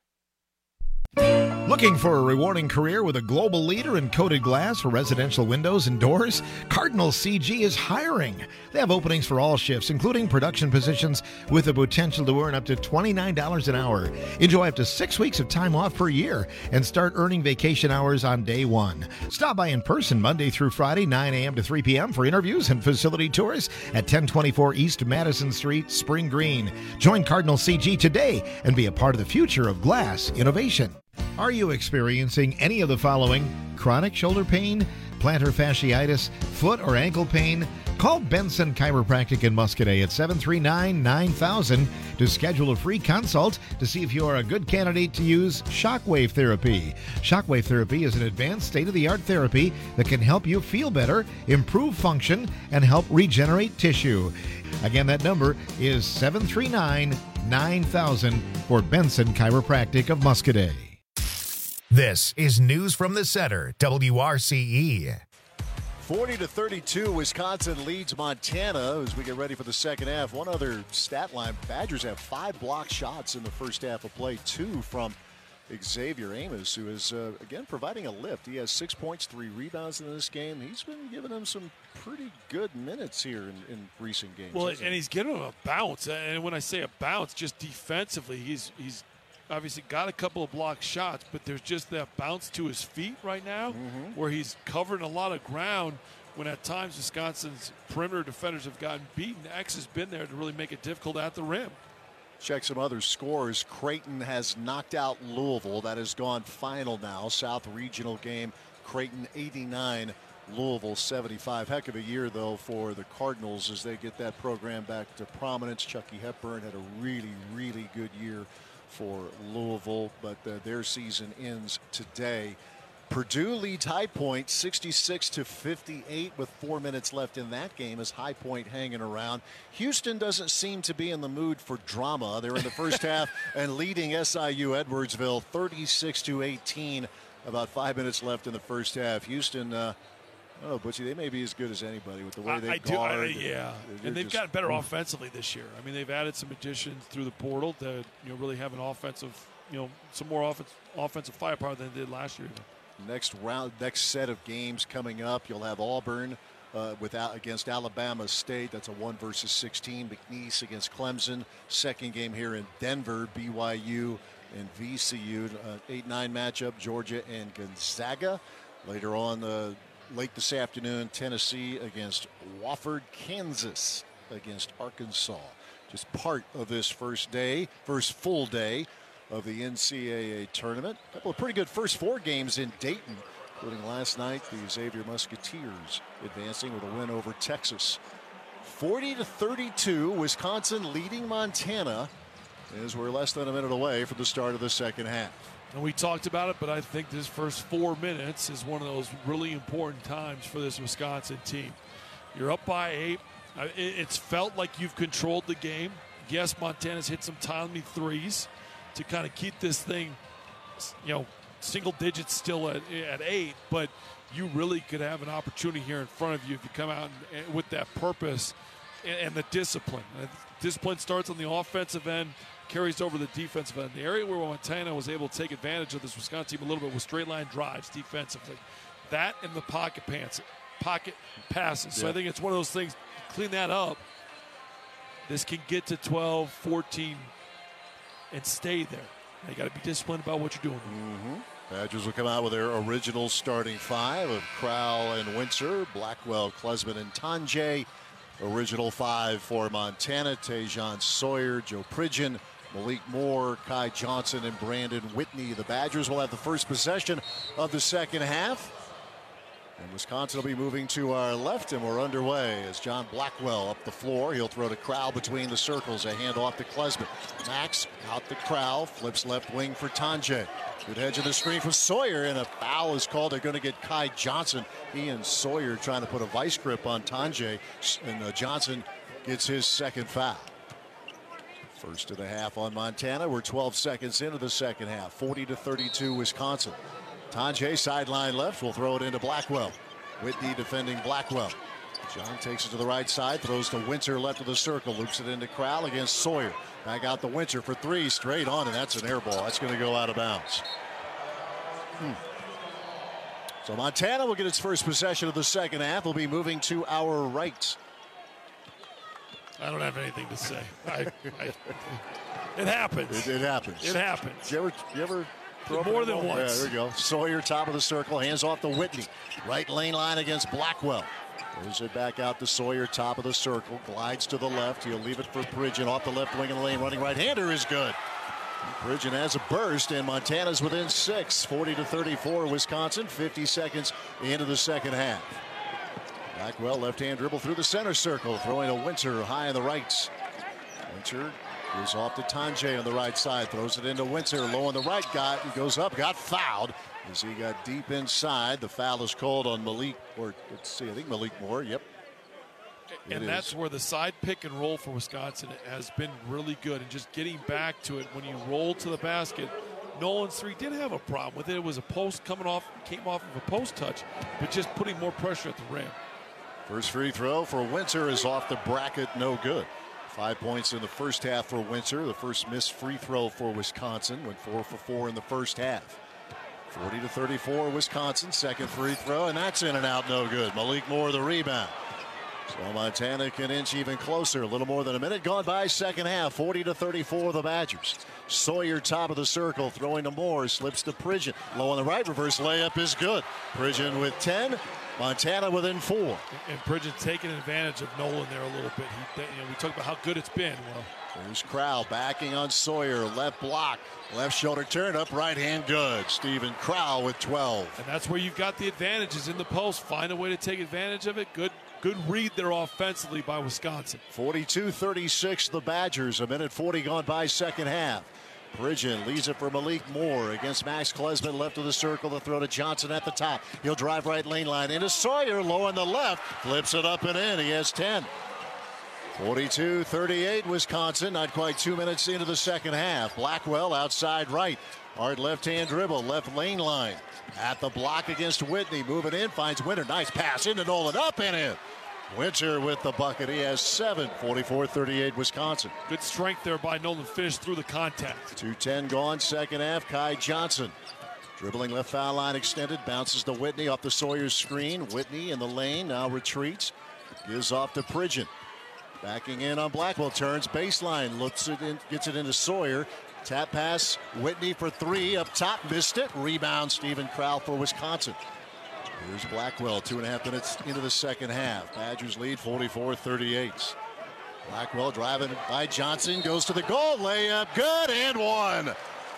Looking for a rewarding career with a global leader in coated glass for residential windows and doors? Cardinal C G is hiring. They have openings for all shifts, including production positions with the potential to earn up to twenty-nine dollars an hour. Enjoy up to six weeks of time off per year and start earning vacation hours on day one. Stop by in person Monday through Friday, nine a.m. to three p.m. for interviews and facility tours at ten twenty-four East Madison Street, Spring Green. Join Cardinal C G today and be a part of the future of glass innovation. Are you experiencing any of the following? Chronic shoulder pain, plantar fasciitis, foot or ankle pain? Call Benson Chiropractic in Muscadet at seven three nine, nine thousand to schedule a free consult to see if you are a good candidate to use shockwave therapy. Shockwave therapy is an advanced state-of-the-art therapy that can help you feel better, improve function, and help regenerate tissue. Again, that number is seven three nine, nine thousand for Benson Chiropractic of Muscadet. This is News from the Center, W R C E. forty to thirty-two, Wisconsin leads Montana as we get ready for the second half. One other stat line, Badgers have five blocked shots in the first half of play, two from Xavier Amos, who is, uh, again, providing a lift. He has six points, three rebounds in this game. He's been giving them some pretty good minutes here in, in recent games. Well, and he? he's giving them a bounce. And when I say a bounce, just defensively, he's he's obviously got a couple of blocked shots, but there's just that bounce to his feet right now mm-hmm. where he's covering a lot of ground when at times Wisconsin's perimeter defenders have gotten beaten. X has been there to really make it difficult at the rim. Check some other scores. Creighton has knocked out Louisville. That has gone final now. South Regional game. Creighton eighty-nine, Louisville seventy-five. Heck of a year, though, for the Cardinals as they get that program back to prominence. Chucky Hepburn had a really, really good year for Louisville, but uh, their season ends today. Purdue leads High Point sixty-six to fifty-eight with four minutes left in that game as High Point hanging around. Houston doesn't seem to be in the mood for drama. They're in the first half and leading S I U Edwardsville thirty-six to eighteen. About five minutes left in the first half. Houston, uh, oh, Butchie, they may be as good as anybody with the way they I, I guard. Do, I, yeah, and they've just gotten better offensively this year. I mean, they've added some additions through the portal to you know really have an offensive, you know, some more offense, offensive firepower than they did last year. Next round, next set of games coming up, you'll have Auburn uh, without against Alabama State. That's a one versus sixteen. McNeese against Clemson. Second game here in Denver, B Y U and V C U. Uh, eight nine matchup, Georgia and Gonzaga. Later on, uh, late this afternoon, Tennessee against Wofford, Kansas against Arkansas. Just part of this first day, first full day of the N C double A tournament. A couple of pretty good first four games in Dayton, including last night, the Xavier Musketeers advancing with a win over Texas. forty to thirty-two, Wisconsin leading Montana as we're less than a minute away from the start of the second half. And we talked about it, but I think this first four minutes is one of those really important times for this Wisconsin team. You're up by eight. It's felt like you've controlled the game. Yes, Montana's hit some timely threes to kind of keep this thing, you know, single digits still at, at eight, but you really could have an opportunity here in front of you if you come out and, and with that purpose and, and the discipline. Uh, discipline starts on the offensive end, carries over the defensive end. The area where Montana was able to take advantage of this Wisconsin team a little bit was straight line drives defensively. That and the pocket pants, pocket passes. So yeah. I think it's one of those things, clean that up. This can get to twelve, fourteen, and stay there. Now you got to be disciplined about what you're doing. Mm-hmm. Badgers will come out with their original starting five of Crowell and Windsor, Blackwell, Klesman, and Tanjay. Original five for Montana: Tejan Sawyer, Joe Pridgeon, Malik Moore, Kai Johnson, and Brandon Whitney. The Badgers will have the first possession of the second half. And Wisconsin will be moving to our left, and we're underway as John Blackwell up the floor. He'll throw to Crowell between the circles. A handoff to Klesman. Max out to Crowell. Flips left wing for Tanjay. Good hedge of the screen from Sawyer, and a foul is called. They're going to get Kai Johnson. He and Sawyer trying to put a vice grip on Tanjay, and uh, Johnson gets his second foul. First of the half on Montana. We're twelve seconds into the second half. forty to thirty-two Wisconsin. Tanjay sideline left, will throw it into Blackwell. Whitney defending Blackwell. John takes it to the right side, throws to Winter left of the circle, loops it into Crowell against Sawyer. Back out to Winter for three, straight on, and that's an air ball. That's going to go out of bounds. Hmm. So Montana will get its first possession of the second half. We'll be moving to our right. I don't have anything to say. I, I, it happens. It, it happens. It happens. You ever, you ever more than once. Yeah, there you go. Sawyer, top of the circle, hands off to Whitney. Right lane line against Blackwell. Throws it back out to Sawyer, top of the circle, glides to the left. He'll leave it for Pridgeon off the left wing of the lane. Running right-hander is good. Pridgeon has a burst, and Montana's within six. forty to thirty-four, Wisconsin. fifty seconds into the second half. Blackwell, left-hand dribble through the center circle, throwing a Winter high on the right. Winter goes off to Tanjay on the right side, throws it into Winter, low on the right, got, he goes up, got fouled as he got deep inside. The foul is called on Malik, or let's see, I think Malik Moore, yep. And it that's is. where the side pick and roll for Wisconsin has been really good, and just getting back to it when you roll to the basket. Nolan's three did have a problem with it. It was a post coming off, came off of a post touch, but just putting more pressure at the rim. First free throw for Winter is off the bracket, no good. Five points in the first half for Winter. The first missed free throw for Wisconsin. Went four for four in the first half. forty to thirty-four, Wisconsin. Second free throw, and that's in and out, no good. Malik Moore the rebound. So Montana can inch even closer. A little more than a minute gone by second half. forty to thirty-four, the Badgers. Sawyer top of the circle, throwing to Moore, slips to Pridgeon. Low on the right, reverse layup is good. Pridgeon with ten. Montana within four. And Pridgeon taking advantage of Nolan there a little bit. He, you know, we talked about how good it's been. Well, there's Crowell backing on Sawyer. Left block, left shoulder turn up, right hand good. Stephen Crowell with twelve. And that's where you've got the advantages in the post. Find a way to take advantage of it. Good, good read there offensively by Wisconsin. forty-two thirty-six, the Badgers. A minute forty gone by second half. Pridgeon leads it for Malik Moore against Max Klesman, left of the circle. The throw to Johnson at the top. He'll drive right lane line into Sawyer, low on the left, flips it up and in. He has ten. forty-two thirty-eight, Wisconsin. Not quite two minutes into the second half. Blackwell outside right. Hard left-hand dribble, left lane line. At the block against Whitney, moving in, finds Winter. Nice pass into Nolan, up and in. Winter with the bucket. He has seven. forty-four thirty-eight, Wisconsin. Good strength there by Nolan. Finished through the contact. two ten gone, second half. Kai Johnson dribbling left foul line extended. Bounces to Whitney off the Sawyer screen. Whitney in the lane, now retreats. Gives off to Pridgeon. Backing in on Blackwell. Turns baseline. Looks it in, gets it into Sawyer. Tap pass. Whitney for three. Up top. Missed it. Rebound Stephen Crowell for Wisconsin. Here's Blackwell, two and a half minutes into the second half. Badgers lead forty-four thirty-eight. Blackwell driving by Johnson, goes to the goal, layup good, and one.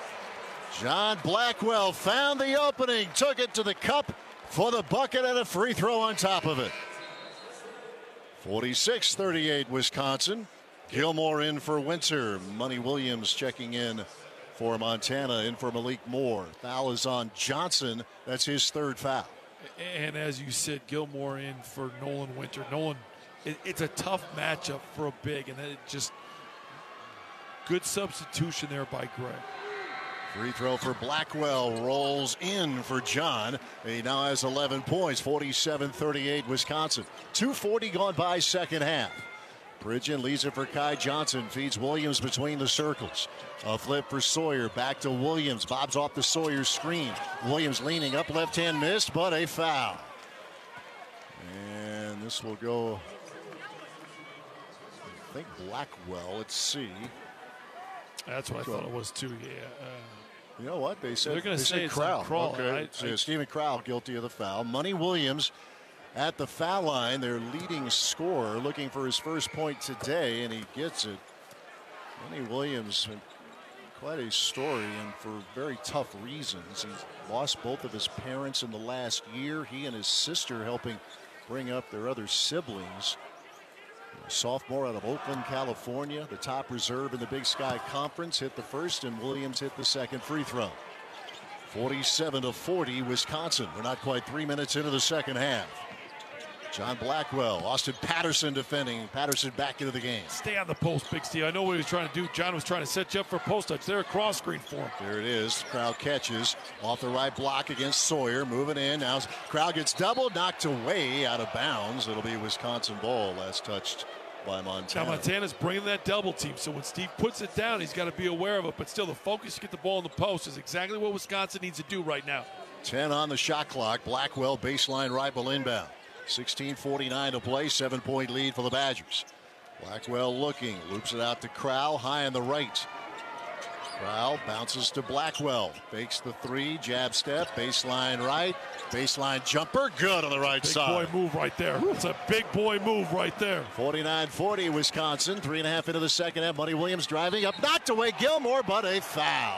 John Blackwell found the opening, took it to the cup for the bucket, and a free throw on top of it. forty-six thirty-eight Wisconsin. Gilmore in for Winter. Money Williams checking in for Montana. In for Malik Moore. Foul is on Johnson. That's his third foul. And as you said, Gilmore in for Nolan Winter. Nolan, it, it's a tough matchup for a big, and it just good substitution there by Greg. Free throw for Blackwell rolls in for John. He now has eleven points. forty-seven thirty-eight Wisconsin. two forty gone by second half. Pridgeon leads it for Kai Johnson. Feeds Williams between the circles. A flip for Sawyer. Back to Williams. Bobs off the Sawyer screen. Williams leaning up left hand missed, but a foul. And this will go, I think, Blackwell. Let's see. That's what I thought it was too. Yeah. Uh, You know what? They said they're going to say it's Crowell. Crowell. Okay. I, So I, Stephen Crowell guilty of the foul. Money Williams at the foul line, their leading scorer, looking for his first point today, and he gets it. Money Williams, quite a story, and for very tough reasons. He's lost both of his parents in the last year. He and his sister helping bring up their other siblings. A sophomore out of Oakland, California, the top reserve in the Big Sky Conference, hit the first, and Williams hit the second free throw. forty-seven to forty, Wisconsin. We're not quite three minutes into the second half. John Blackwell, Austin Patterson defending. Patterson back into the game. Stay on the post, Big Steve. I know what he was trying to do. John was trying to set you up for a post touch. There, a cross screen for him. There it is. Crowell catches off the right block against Sawyer. Moving in. Now Crowell gets doubled, knocked away out of bounds. It'll be Wisconsin ball. Last touched by Montana. Now Montana's bringing that double team. So when Steve puts it down, he's got to be aware of it. But still, the focus to get the ball in the post is exactly what Wisconsin needs to do right now. ten on the shot clock. Blackwell baseline right ball inbound. sixteen forty-nine to play. Seven point lead for the Badgers. Blackwell looking. Loops it out to Crowell. High on the right. Crowell bounces to Blackwell. Fakes the three. Jab step. Baseline right. Baseline jumper. Good on the right big side. Big boy move right there. It's a big boy move right there. forty-nine forty Wisconsin. Three and a half into the second half. Money Williams driving up. Knocked away Gilmore, but a foul.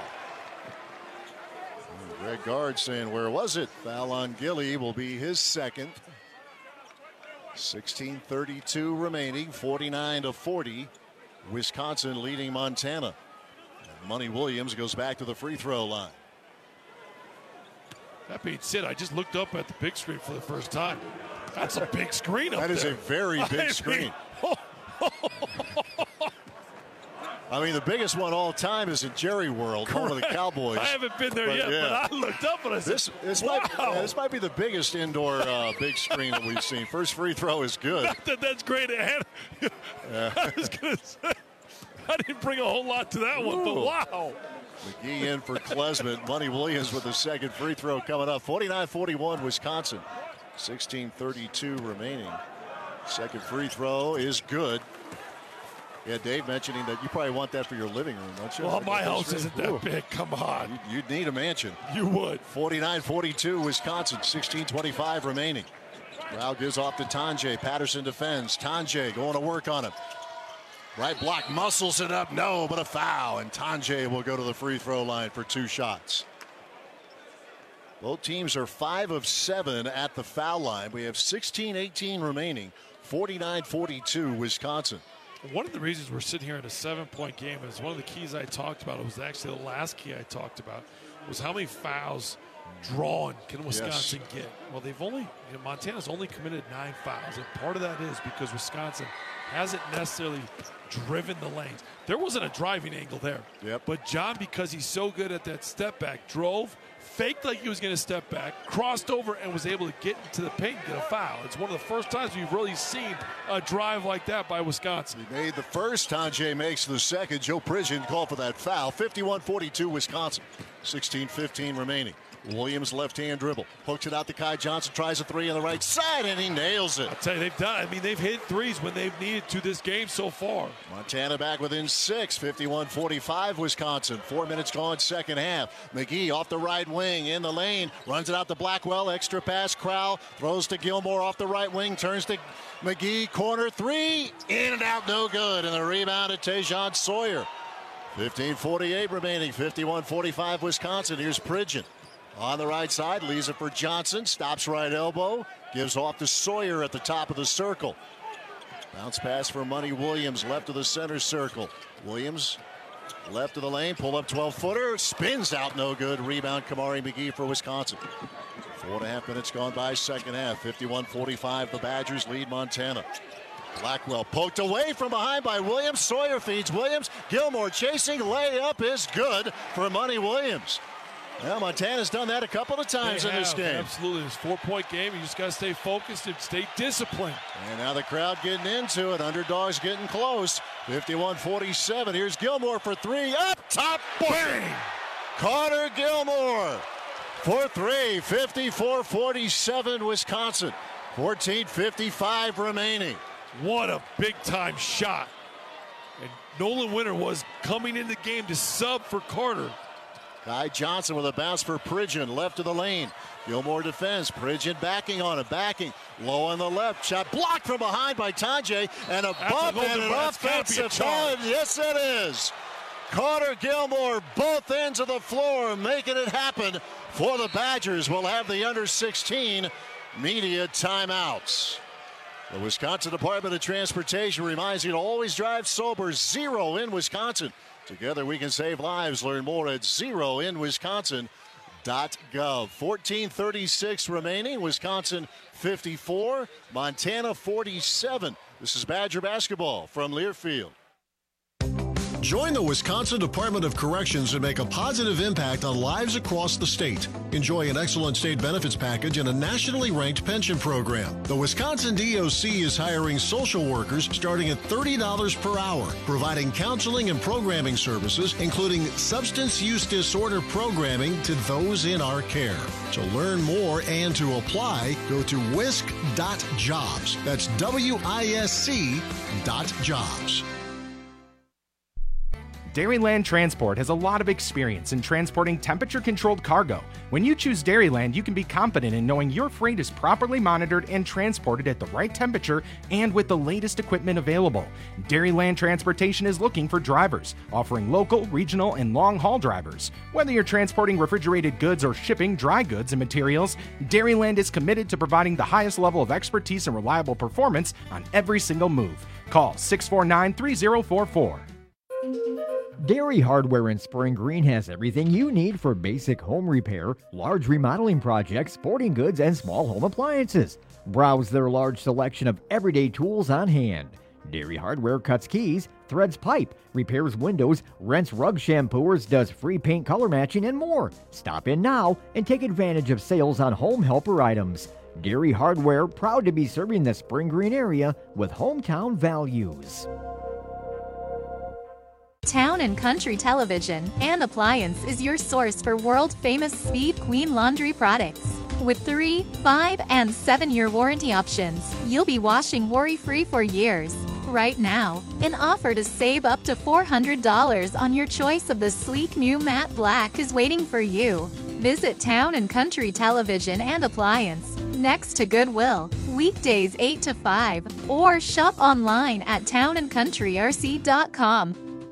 Greg Gard saying, where was it? Foul on Gilly will be his second. sixteen thirty-two remaining. forty-nine to forty. Wisconsin leading Montana. And Money Williams goes back to the free throw line. That being said, I just looked up at the big screen for the first time. That's a big screen up That there. is a very big I screen. Mean, I mean, the biggest one all time is in Jerry World, home of the Cowboys. I haven't been there but, yet, yeah. but I looked up and I said, This, this, wow. might, yeah, this might be the biggest indoor uh, big screen that we've seen. First free throw is good. that, that's great. I, Yeah. I was going to say, I didn't bring a whole lot to that one, but Ooh. wow. McGee in for Klesmit. Money Williams with the second free throw coming up. forty-nine forty-one Wisconsin. sixteen thirty-two remaining. Second free throw is good. Yeah, Dave mentioning that you probably want that for your living room, don't you? Well, Like my a house screen? isn't that Ooh. big. Come on. You'd need a mansion. You would. forty-nine forty-two Wisconsin. sixteen twenty-five remaining. Crowell gives off to Tanjay. Patterson defends. Tanjay going to work on him. Right block, muscles it up. No, but a foul. And Tanjay will go to the free throw line for two shots. Both teams are five of seven at the foul line. We have sixteen eighteen remaining. forty-nine forty-two Wisconsin. One of the reasons we're sitting here in a seven-point game is one of the keys I talked about. It was actually the last key I talked about was how many fouls drawn can Wisconsin Yes. get? Well, they've only, you know, Montana's only committed nine fouls, and part of that is because Wisconsin hasn't necessarily driven the lanes. There wasn't a driving angle there. Yep. But John, because he's so good at that step back, drove, faked like he was going to step back, crossed over, and was able to get into the paint and get a foul. It's one of the first times we've really seen a drive like that by Wisconsin. He made the first. Tanjay makes the second. Joe Pridgeon called for that foul. fifty-one forty-two Wisconsin. sixteen fifteen remaining. Williams left hand dribble. Hooks it out to Kai Johnson. Tries a three on the right side, and he nails it. I'll tell you, they've done. I mean, they've hit threes when they've needed to this game so far. Montana back within six. fifty-one forty-five Wisconsin. Four minutes gone, second half. McGee off the right wing in the lane. Runs it out to Blackwell. Extra pass. Crowell throws to Gilmore off the right wing. Turns to McGee. Corner three. In and out, no good. And the rebound at Tejan Sawyer. fifteen forty-eight remaining. fifty-one forty-five Wisconsin. Here's Pridgeon. On the right side, leaves it for Johnson. Stops right elbow. Gives off to Sawyer at the top of the circle. Bounce pass for Money Williams, left of the center circle. Williams, left of the lane, pull up twelve footer, spins out, no good. Rebound, Kamari McGee for Wisconsin. Four and a half minutes gone by, second half. fifty-one forty-five, the Badgers lead Montana. Blackwell poked away from behind by Williams. Sawyer feeds Williams. Gilmore chasing, layup is good for Money Williams. Well, Montana's done that a couple of times They in this have, game. Absolutely. It's a four-point game. You just got to stay focused and stay disciplined. And now the crowd getting into it. Underdogs getting close. fifty-one forty-seven. Here's Gilmore for three. Up top. Bang! Carter Gilmore for three. fifty-four forty-seven Wisconsin. fourteen fifty-five remaining. What a big-time shot. And Nolan Winter was coming in the game to sub for Carter. Kai Johnson with a bounce for Pridgeon, left of the lane. Gilmore defends. Pridgeon backing on him, backing low on the left. Shot blocked from behind by Tajay, and a bump and an offensive foul. Yes, it is. Carter Gilmore, both ends of the floor, making it happen for the Badgers. We'll have the under sixteen media timeouts. The Wisconsin Department of Transportation reminds you to always drive sober. Zero in Wisconsin. Together we can save lives. Learn more at zero in wisconsin dot gov. fourteen thirty-six remaining. Wisconsin fifty-four. Montana forty-seven. This is Badger basketball from Learfield. Join the Wisconsin Department of Corrections and make a positive impact on lives across the state. Enjoy an excellent state benefits package and a nationally ranked pension program. The Wisconsin D O C is hiring social workers starting at thirty dollars per hour, providing counseling and programming services, including substance use disorder programming to those in our care. To learn more and to apply, go to wisc dot jobs. That's W I S C dot jobs. Dairyland Transport has a lot of experience in transporting temperature-controlled cargo. When you choose Dairyland, you can be confident in knowing your freight is properly monitored and transported at the right temperature and with the latest equipment available. Dairyland Transportation is looking for drivers, offering local, regional, and long-haul drivers. Whether you're transporting refrigerated goods or shipping dry goods and materials, Dairyland is committed to providing the highest level of expertise and reliable performance on every single move. Call six four nine, three zero four four. Dairy Hardware in Spring Green has everything you need for basic home repair, large remodeling projects, sporting goods, and small home appliances. Browse their large selection of everyday tools on hand. Dairy Hardware cuts keys, threads pipe, repairs windows, rents rug shampooers, does free paint color matching, and more. Stop in now and take advantage of sales on home helper items. Dairy Hardware, proud to be serving the Spring Green area with hometown values. Town and Country Television and Appliance is your source for world-famous Speed Queen laundry products. With three, five, and seven-year warranty options, you'll be washing worry-free for years. Right now, an offer to save up to four hundred dollars on your choice of the sleek new matte black is waiting for you. Visit Town and Country Television and Appliance next to Goodwill, weekdays eight to five, or shop online at town and country r c dot com.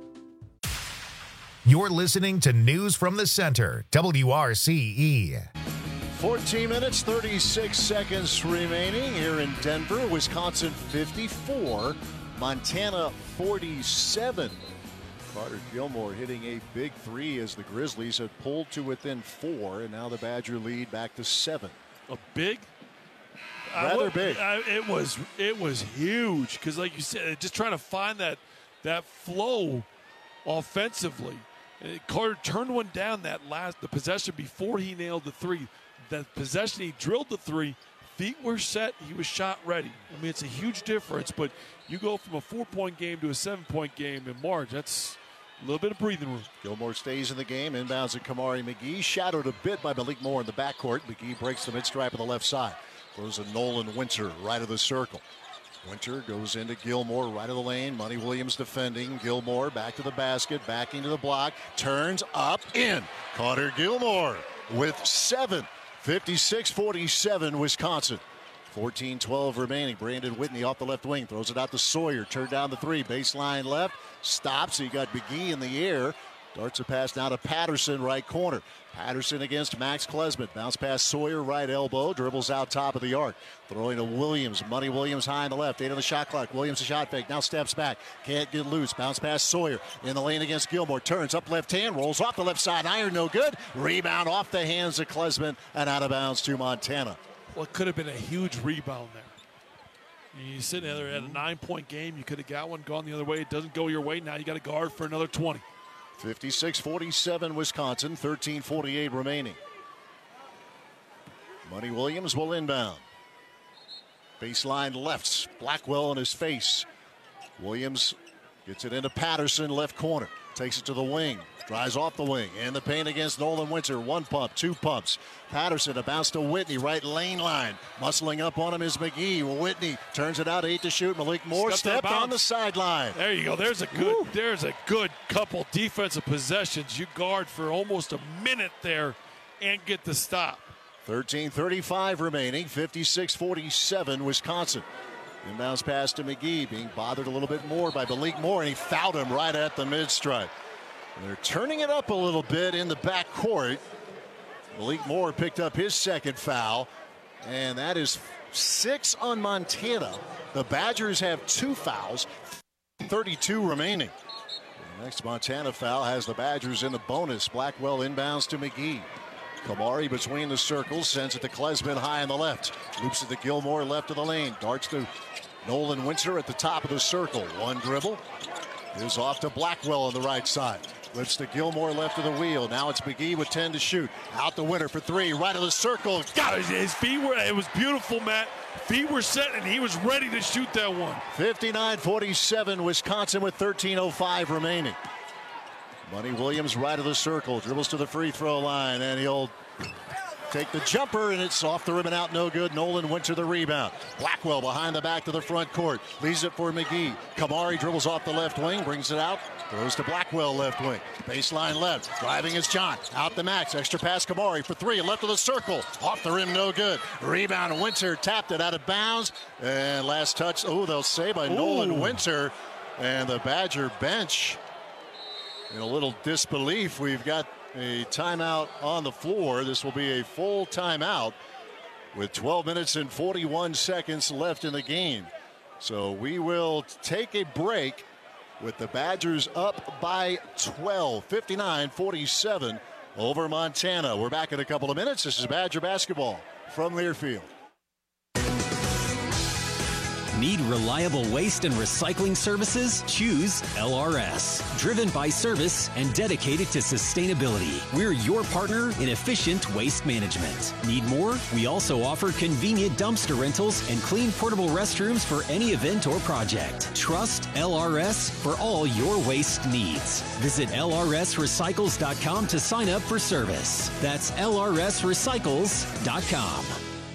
You're listening to News from the Center, W R C E. fourteen minutes, thirty-six seconds remaining here in Denver. Wisconsin fifty-four, Montana forty-seven. Carter Gilmore hitting a big three as the Grizzlies had pulled to within four, and now the Badger lead back to seven. A big? Rather I, big. I, it was it was huge because, like you said, just trying to find that that flow offensively. Carter turned one down that last the possession before he nailed the three. That possession, he drilled the three. Feet were set. He was shot ready. I mean, it's a huge difference, but you go from a four-point game to a seven-point game in March. That's a little bit of breathing room. Gilmore stays in the game. Inbounds at Kamari McGee. Shadowed a bit by Malik Moore in the backcourt. McGee breaks the mid-stripe on the left side. Throws a Nolan Winter right of the circle. Winter goes into Gilmore, right of the lane. Money Williams defending. Gilmore back to the basket, back into the block. Turns up, in. Carter Gilmore with seven. fifty-six forty-seven, Wisconsin. fourteen twelve remaining. Brandon Whitney off the left wing. Throws it out to Sawyer. Turned down the three. Baseline left. Stops. He got McGee in the air. Darts a pass now to Patterson, right corner. Patterson against Max Klesmit. Bounce pass Sawyer, right elbow. Dribbles out top of the arc. Throwing to Williams. Money Williams high on the left. Eight on the shot clock. Williams a shot fake. Now steps back. Can't get loose. Bounce pass Sawyer. In the lane against Gilmore. Turns up left hand. Rolls off the left side. Iron no good. Rebound off the hands of Klesmit and out of bounds to Montana. Well, it could have been a huge rebound there. You're sitting there at a nine-point game. You could have got one, gone the other way. It doesn't go your way. Now you got to guard for another twenty. fifty-six forty-seven Wisconsin, thirteen forty-eight remaining. Money Williams will inbound. Baseline left, Blackwell in his face. Williams gets it into Patterson, left corner. Takes it to the wing, drives off the wing. In the paint against Nolan Winter. One pump, two pumps. Patterson, a bounce to Whitney, right lane line. Muscling up on him is McGee. Whitney turns it out, eight to shoot. Malik Moore stepped on the sideline. There you go. There's a good. Woo. There's a good couple defensive possessions. You guard for almost a minute there, and get the stop. thirteen thirty-five remaining. fifty-six forty-seven Wisconsin. Inbounds pass to McGee, being bothered a little bit more by Malik Moore, and he fouled him right at the mid-stripe. They're turning it up a little bit in the backcourt. Malik Moore picked up his second foul, and that is six on Montana. The Badgers have two fouls, thirty-two remaining. The next Montana foul has the Badgers in the bonus. Blackwell inbounds to McGee. Kamari between the circles, sends it to Klesmit high on the left. Loops it to Gilmore left of the lane. Darts to Nolan Winter at the top of the circle. One dribble. Is off to Blackwell on the right side. Lifts to Gilmore left of the wheel. Now it's McGee with ten to shoot. Out the Winter for three. Right of the circle. Got it. His feet were, it was beautiful, Matt. Feet were set, and he was ready to shoot that one. fifty-nine forty-seven, Wisconsin with thirteen oh five remaining. Money Williams right of the circle. Dribbles to the free throw line, and he'll take the jumper, and it's off the rim and out, no good. Nolan Winter the rebound. Blackwell behind the back to the front court. Leaves it for McGee. Kamari dribbles off the left wing, brings it out. Throws to Blackwell left wing. Baseline left. Driving is John. Out the max. Extra pass Kamari for three. Left of the circle. Off the rim, no good. Rebound. Winter tapped it out of bounds. And last touch. Oh, they'll say by Ooh. Nolan Winter. And the Badger bench in a little disbelief. We've got a timeout on the floor. This will be a full timeout with twelve minutes and forty-one seconds left in the game. So we will take a break with the Badgers up by twelve, fifty-nine forty-seven over Montana. We're back in a couple of minutes. This is Badger basketball from Learfield. Need reliable waste and recycling services? Choose L R S. Driven by service and dedicated to sustainability, we're your partner in efficient waste management. Need more? We also offer convenient dumpster rentals and clean portable restrooms for any event or project. Trust L R S for all your waste needs. Visit L R S recycles dot com to sign up for service. That's L R S recycles dot com.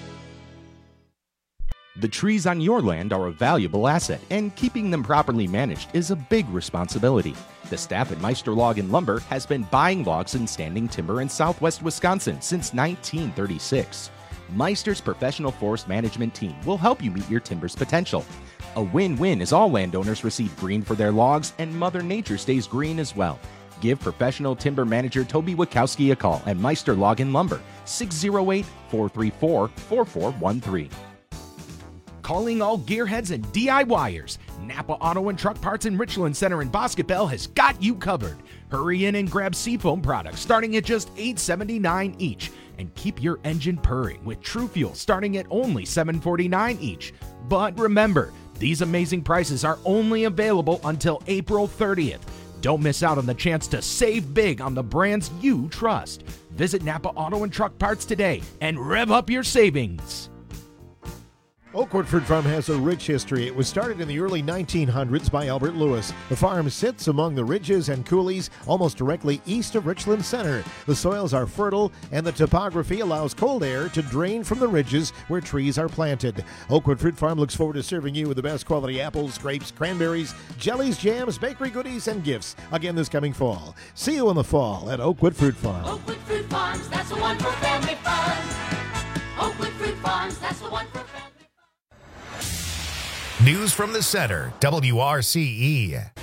The trees on your land are a valuable asset, and keeping them properly managed is a big responsibility. The staff at Meister Log and Lumber has been buying logs and standing timber in southwest Wisconsin since nineteen thirty-six. Meister's professional forest management team will help you meet your timber's potential. A win-win as all landowners receive green for their logs and Mother Nature stays green as well. Give professional timber manager Toby Wachowski a call at Meister Log and Lumber, six oh eight, four three four, four four one three. Calling all gearheads and DIYers. Napa Auto and Truck Parts in Richland Center in Bosque Bell has got you covered. Hurry in and grab Seafoam products starting at just eight seventy-nine each. And keep your engine purring with True Fuel starting at only seven forty-nine each. But remember, these amazing prices are only available until April thirtieth. Don't miss out on the chance to save big on the brands you trust. Visit Napa Auto and Truck Parts today and rev up your savings. Oakwood Fruit Farm has a rich history. It was started in the early nineteen hundreds by Albert Lewis. The farm sits among the ridges and coulees almost directly east of Richland Center. The soils are fertile, and the topography allows cold air to drain from the ridges where trees are planted. Oakwood Fruit Farm looks forward to serving you with the best quality apples, grapes, cranberries, jellies, jams, bakery goodies, and gifts again this coming fall. See you in the fall at Oakwood Fruit Farm. Oakwood Fruit Farms, that's the one for family fun. Oakwood Fruit Farms, that's the one for family fun. News from the Center, W R C E.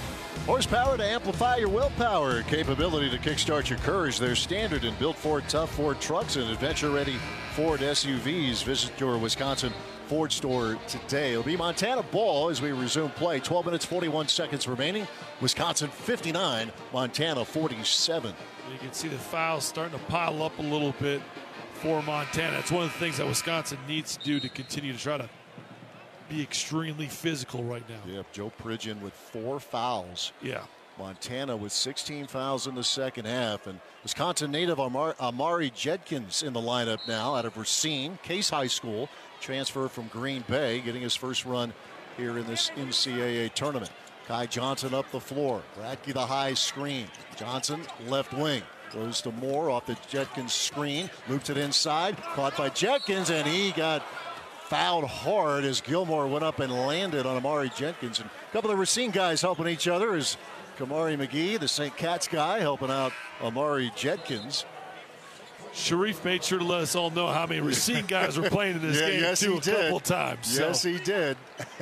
Horsepower to amplify your willpower. Capability to kickstart your courage. They're standard in built Ford tough Ford trucks and adventure-ready Ford S U Vs. Visit your Wisconsin Ford store today. It'll be Montana ball as we resume play. twelve minutes, forty-one seconds remaining. Wisconsin fifty-nine, Montana forty-seven. You can see the fouls starting to pile up a little bit for Montana. That's one of the things that Wisconsin needs to do to continue to try to be extremely physical right now. Yep, Joe Pridgeon with four fouls. Yeah. Montana with sixteen fouls in the second half. And Wisconsin native Amar- Amari Jedkins in the lineup now out of Racine, Case High School. Transfer from Green Bay, getting his first run here in this N C double A tournament. Kai Johnson up the floor. Bradke the high screen. Johnson left wing. Goes to Moore off the Jedkins screen. Loops it inside. Caught by Jedkins, and he got fouled hard as Gilmore went up and landed on Amari Jedkins. And a couple of Racine guys helping each other as Kamari McGee, the Saint Cat's guy, helping out Amari Jedkins. Sharif made sure to let us all know how many Racine guys were playing in this yeah, game yes, too he a did. couple times. Yes, so. he did.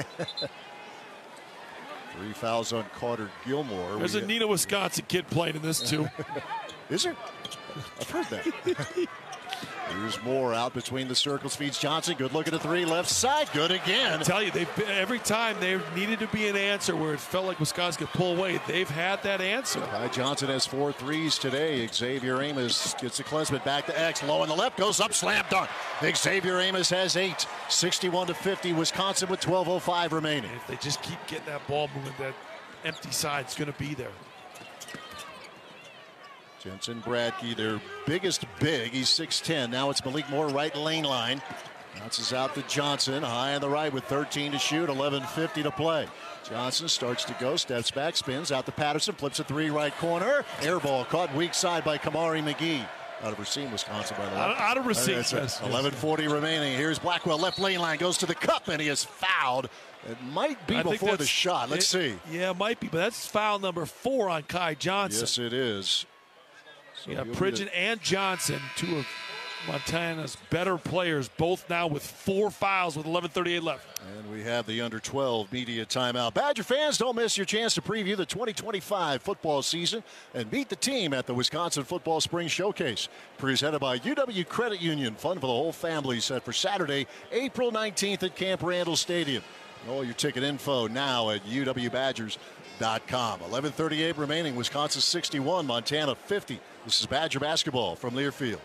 Three fouls on Carter Gilmore. There's we a Neenah, Wisconsin kid playing in this too. Is there? I've heard that. Here's Moore out between the circles, feeds Johnson. Good look at the three, left side. Good again. I tell you, they've been, every time there needed to be an answer where it felt like Wisconsin could pull away, they've had that answer. Kai Johnson has four threes today. Xavier Amos gets the Klesmit back to X. Low on the left, goes up, slam dunk. Xavier Amos has eight. sixty-one to fifty. Wisconsin with twelve oh five remaining. And if they just keep getting that ball moving, that empty side's going to be there. Jensen Bradke, their biggest big. He's six ten. Now it's Malik Moore, right lane line. Bounces out to Johnson. High on the right with thirteen to shoot, eleven fifty to play. Johnson starts to go, steps back, spins out to Patterson, flips a three right corner. Air ball caught weak side by Kamari McGee. Out of Racine, Wisconsin, by the way. Out, out of Racine. That's yes, eleven forty yes. remaining. Here's Blackwell, left lane line, goes to the cup, and he is fouled. It might be I before the shot. Let's it, see. Yeah, it might be, but that's foul number four on Kai Johnson. Yes, it is. So yeah, Pridgeon and Johnson, two of Montana's better players, both now with four fouls with eleven thirty-eight left. And we have the under twelve media timeout. Badger fans, don't miss your chance to preview the twenty twenty-five football season and meet the team at the Wisconsin Football Spring Showcase. Presented by U W Credit Union. Fun for the whole family, set for Saturday, April nineteenth at Camp Randall Stadium. And all your ticket info now at U W Badgers dot com. eleven thirty-eight remaining. Wisconsin sixty-one, Montana fifty. This is Badger basketball from Learfield.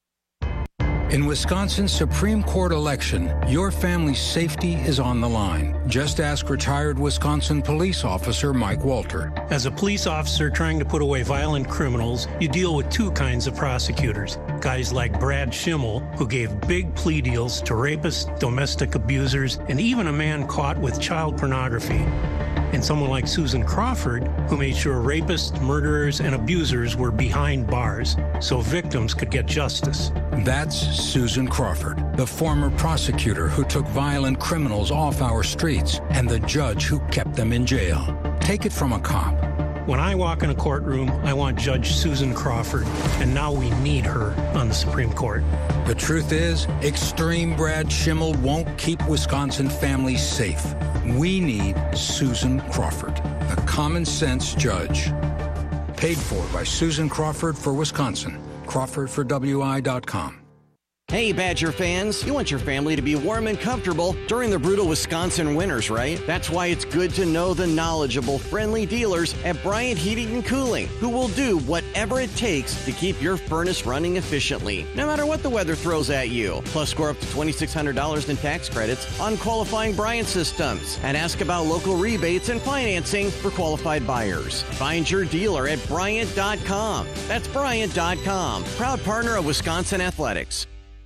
In Wisconsin's Supreme Court election, your family's safety is on the line. Just ask retired Wisconsin police officer Mike Walter. As a police officer trying to put away violent criminals, you deal with two kinds of prosecutors. Guys like Brad Schimmel, who gave big plea deals to rapists, domestic abusers, and even a man caught with child pornography. And someone like Susan Crawford, who made sure rapists, murderers, and abusers were behind bars so victims could get justice. That's Susan Crawford, the former prosecutor who took violent criminals off our streets and the judge who kept them in jail. Take it from a cop. When I walk in a courtroom, I want Judge Susan Crawford, and now we need her on the Supreme Court. The truth is, extreme Brad Schimmel won't keep Wisconsin families safe. We need Susan Crawford, the common sense judge. Paid for by Susan Crawford for Wisconsin. Crawford for W I dot com. Hey, Badger fans, you want your family to be warm and comfortable during the brutal Wisconsin winters, right? That's why it's good to know the knowledgeable, friendly dealers at Bryant Heating and Cooling, who will do whatever it takes to keep your furnace running efficiently, no matter what the weather throws at you. Plus, score up to twenty-six hundred dollars in tax credits on qualifying Bryant systems, and ask about local rebates and financing for qualified buyers. Find your dealer at Bryant dot com. That's Bryant dot com, proud partner of Wisconsin Athletics.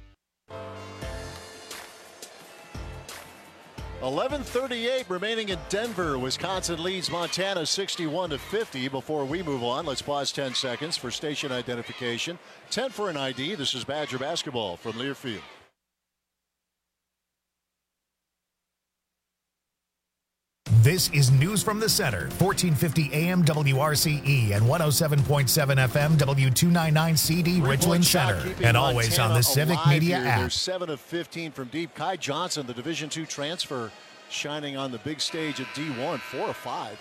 eleven thirty-eight remaining in Denver. Wisconsin leads Montana sixty-one to fifty. Before we move on, let's pause ten seconds for station identification. ten for an I D. This is Badger basketball from Learfield. This is News from the Center, fourteen fifty A M W R C E and one oh seven point seven F M W two ninety-nine C D Richland Center. And always Montana on the Civic Media here. app. They're seven of fifteen from deep. Kai Johnson, the Division two transfer, shining on the big stage at D one, four of five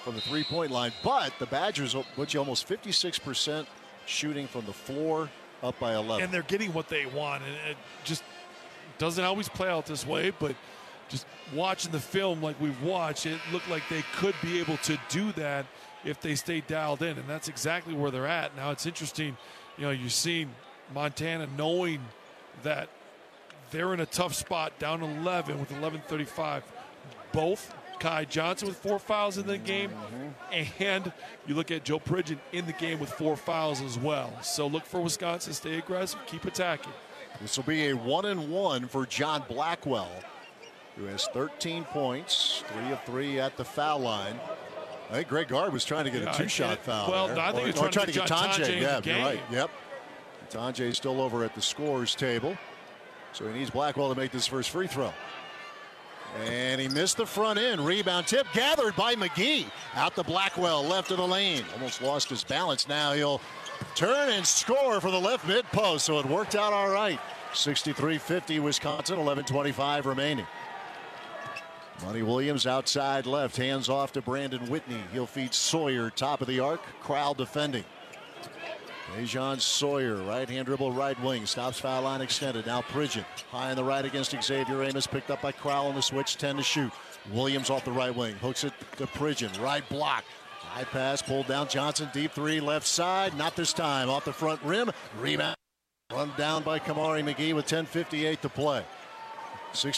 from the three-point line. But the Badgers put you almost fifty-six percent shooting from the floor, up by eleven. And they're getting what they want. And it just doesn't always play out this way, but just watching the film like we've watched, it looked like they could be able to do that if they stay dialed in. And that's exactly where they're at. Now it's interesting, you know, you're seeing Montana knowing that they're in a tough spot, down eleven with eleven thirty-five. Both Kai Johnson with four fouls in the game, mm-hmm. and you look at Joe Pridgeon in the game with four fouls as well. So look for Wisconsin, stay aggressive, keep attacking. This will be a one and one for John Blackwell, who has thirteen points, three of three at the foul line. I think Greg Gard was trying to get yeah, a two-shot foul. Well, there. I think or, he was trying, trying to get Tanjay. Tanjay. Yeah, you're right. Yep. Tanjay still over at the scores table, so he needs Blackwell to make this first free throw. And he missed the front end. Rebound tip gathered by McGee. Out to Blackwell, left of the lane. Almost lost his balance. Now he'll turn and score for the left mid post. So it worked out all right. sixty-three fifty Wisconsin, eleven twenty-five remaining. Monty Williams outside left. Hands off to Brandon Whitney. He'll feed Sawyer, top of the arc. Crowell defending. Dejan Sawyer, right-hand dribble, right wing. Stops foul line extended. Now Pridgeon, high on the right against Xavier Amos. Picked up by Crowell on the switch, ten to shoot. Williams off the right wing. Hooks it to Pridgeon. Right block. High pass, pulled down Johnson. Deep three, left side. Not this time. Off the front rim. Rebound. Run down by Kamari McGee with ten fifty-eight to play.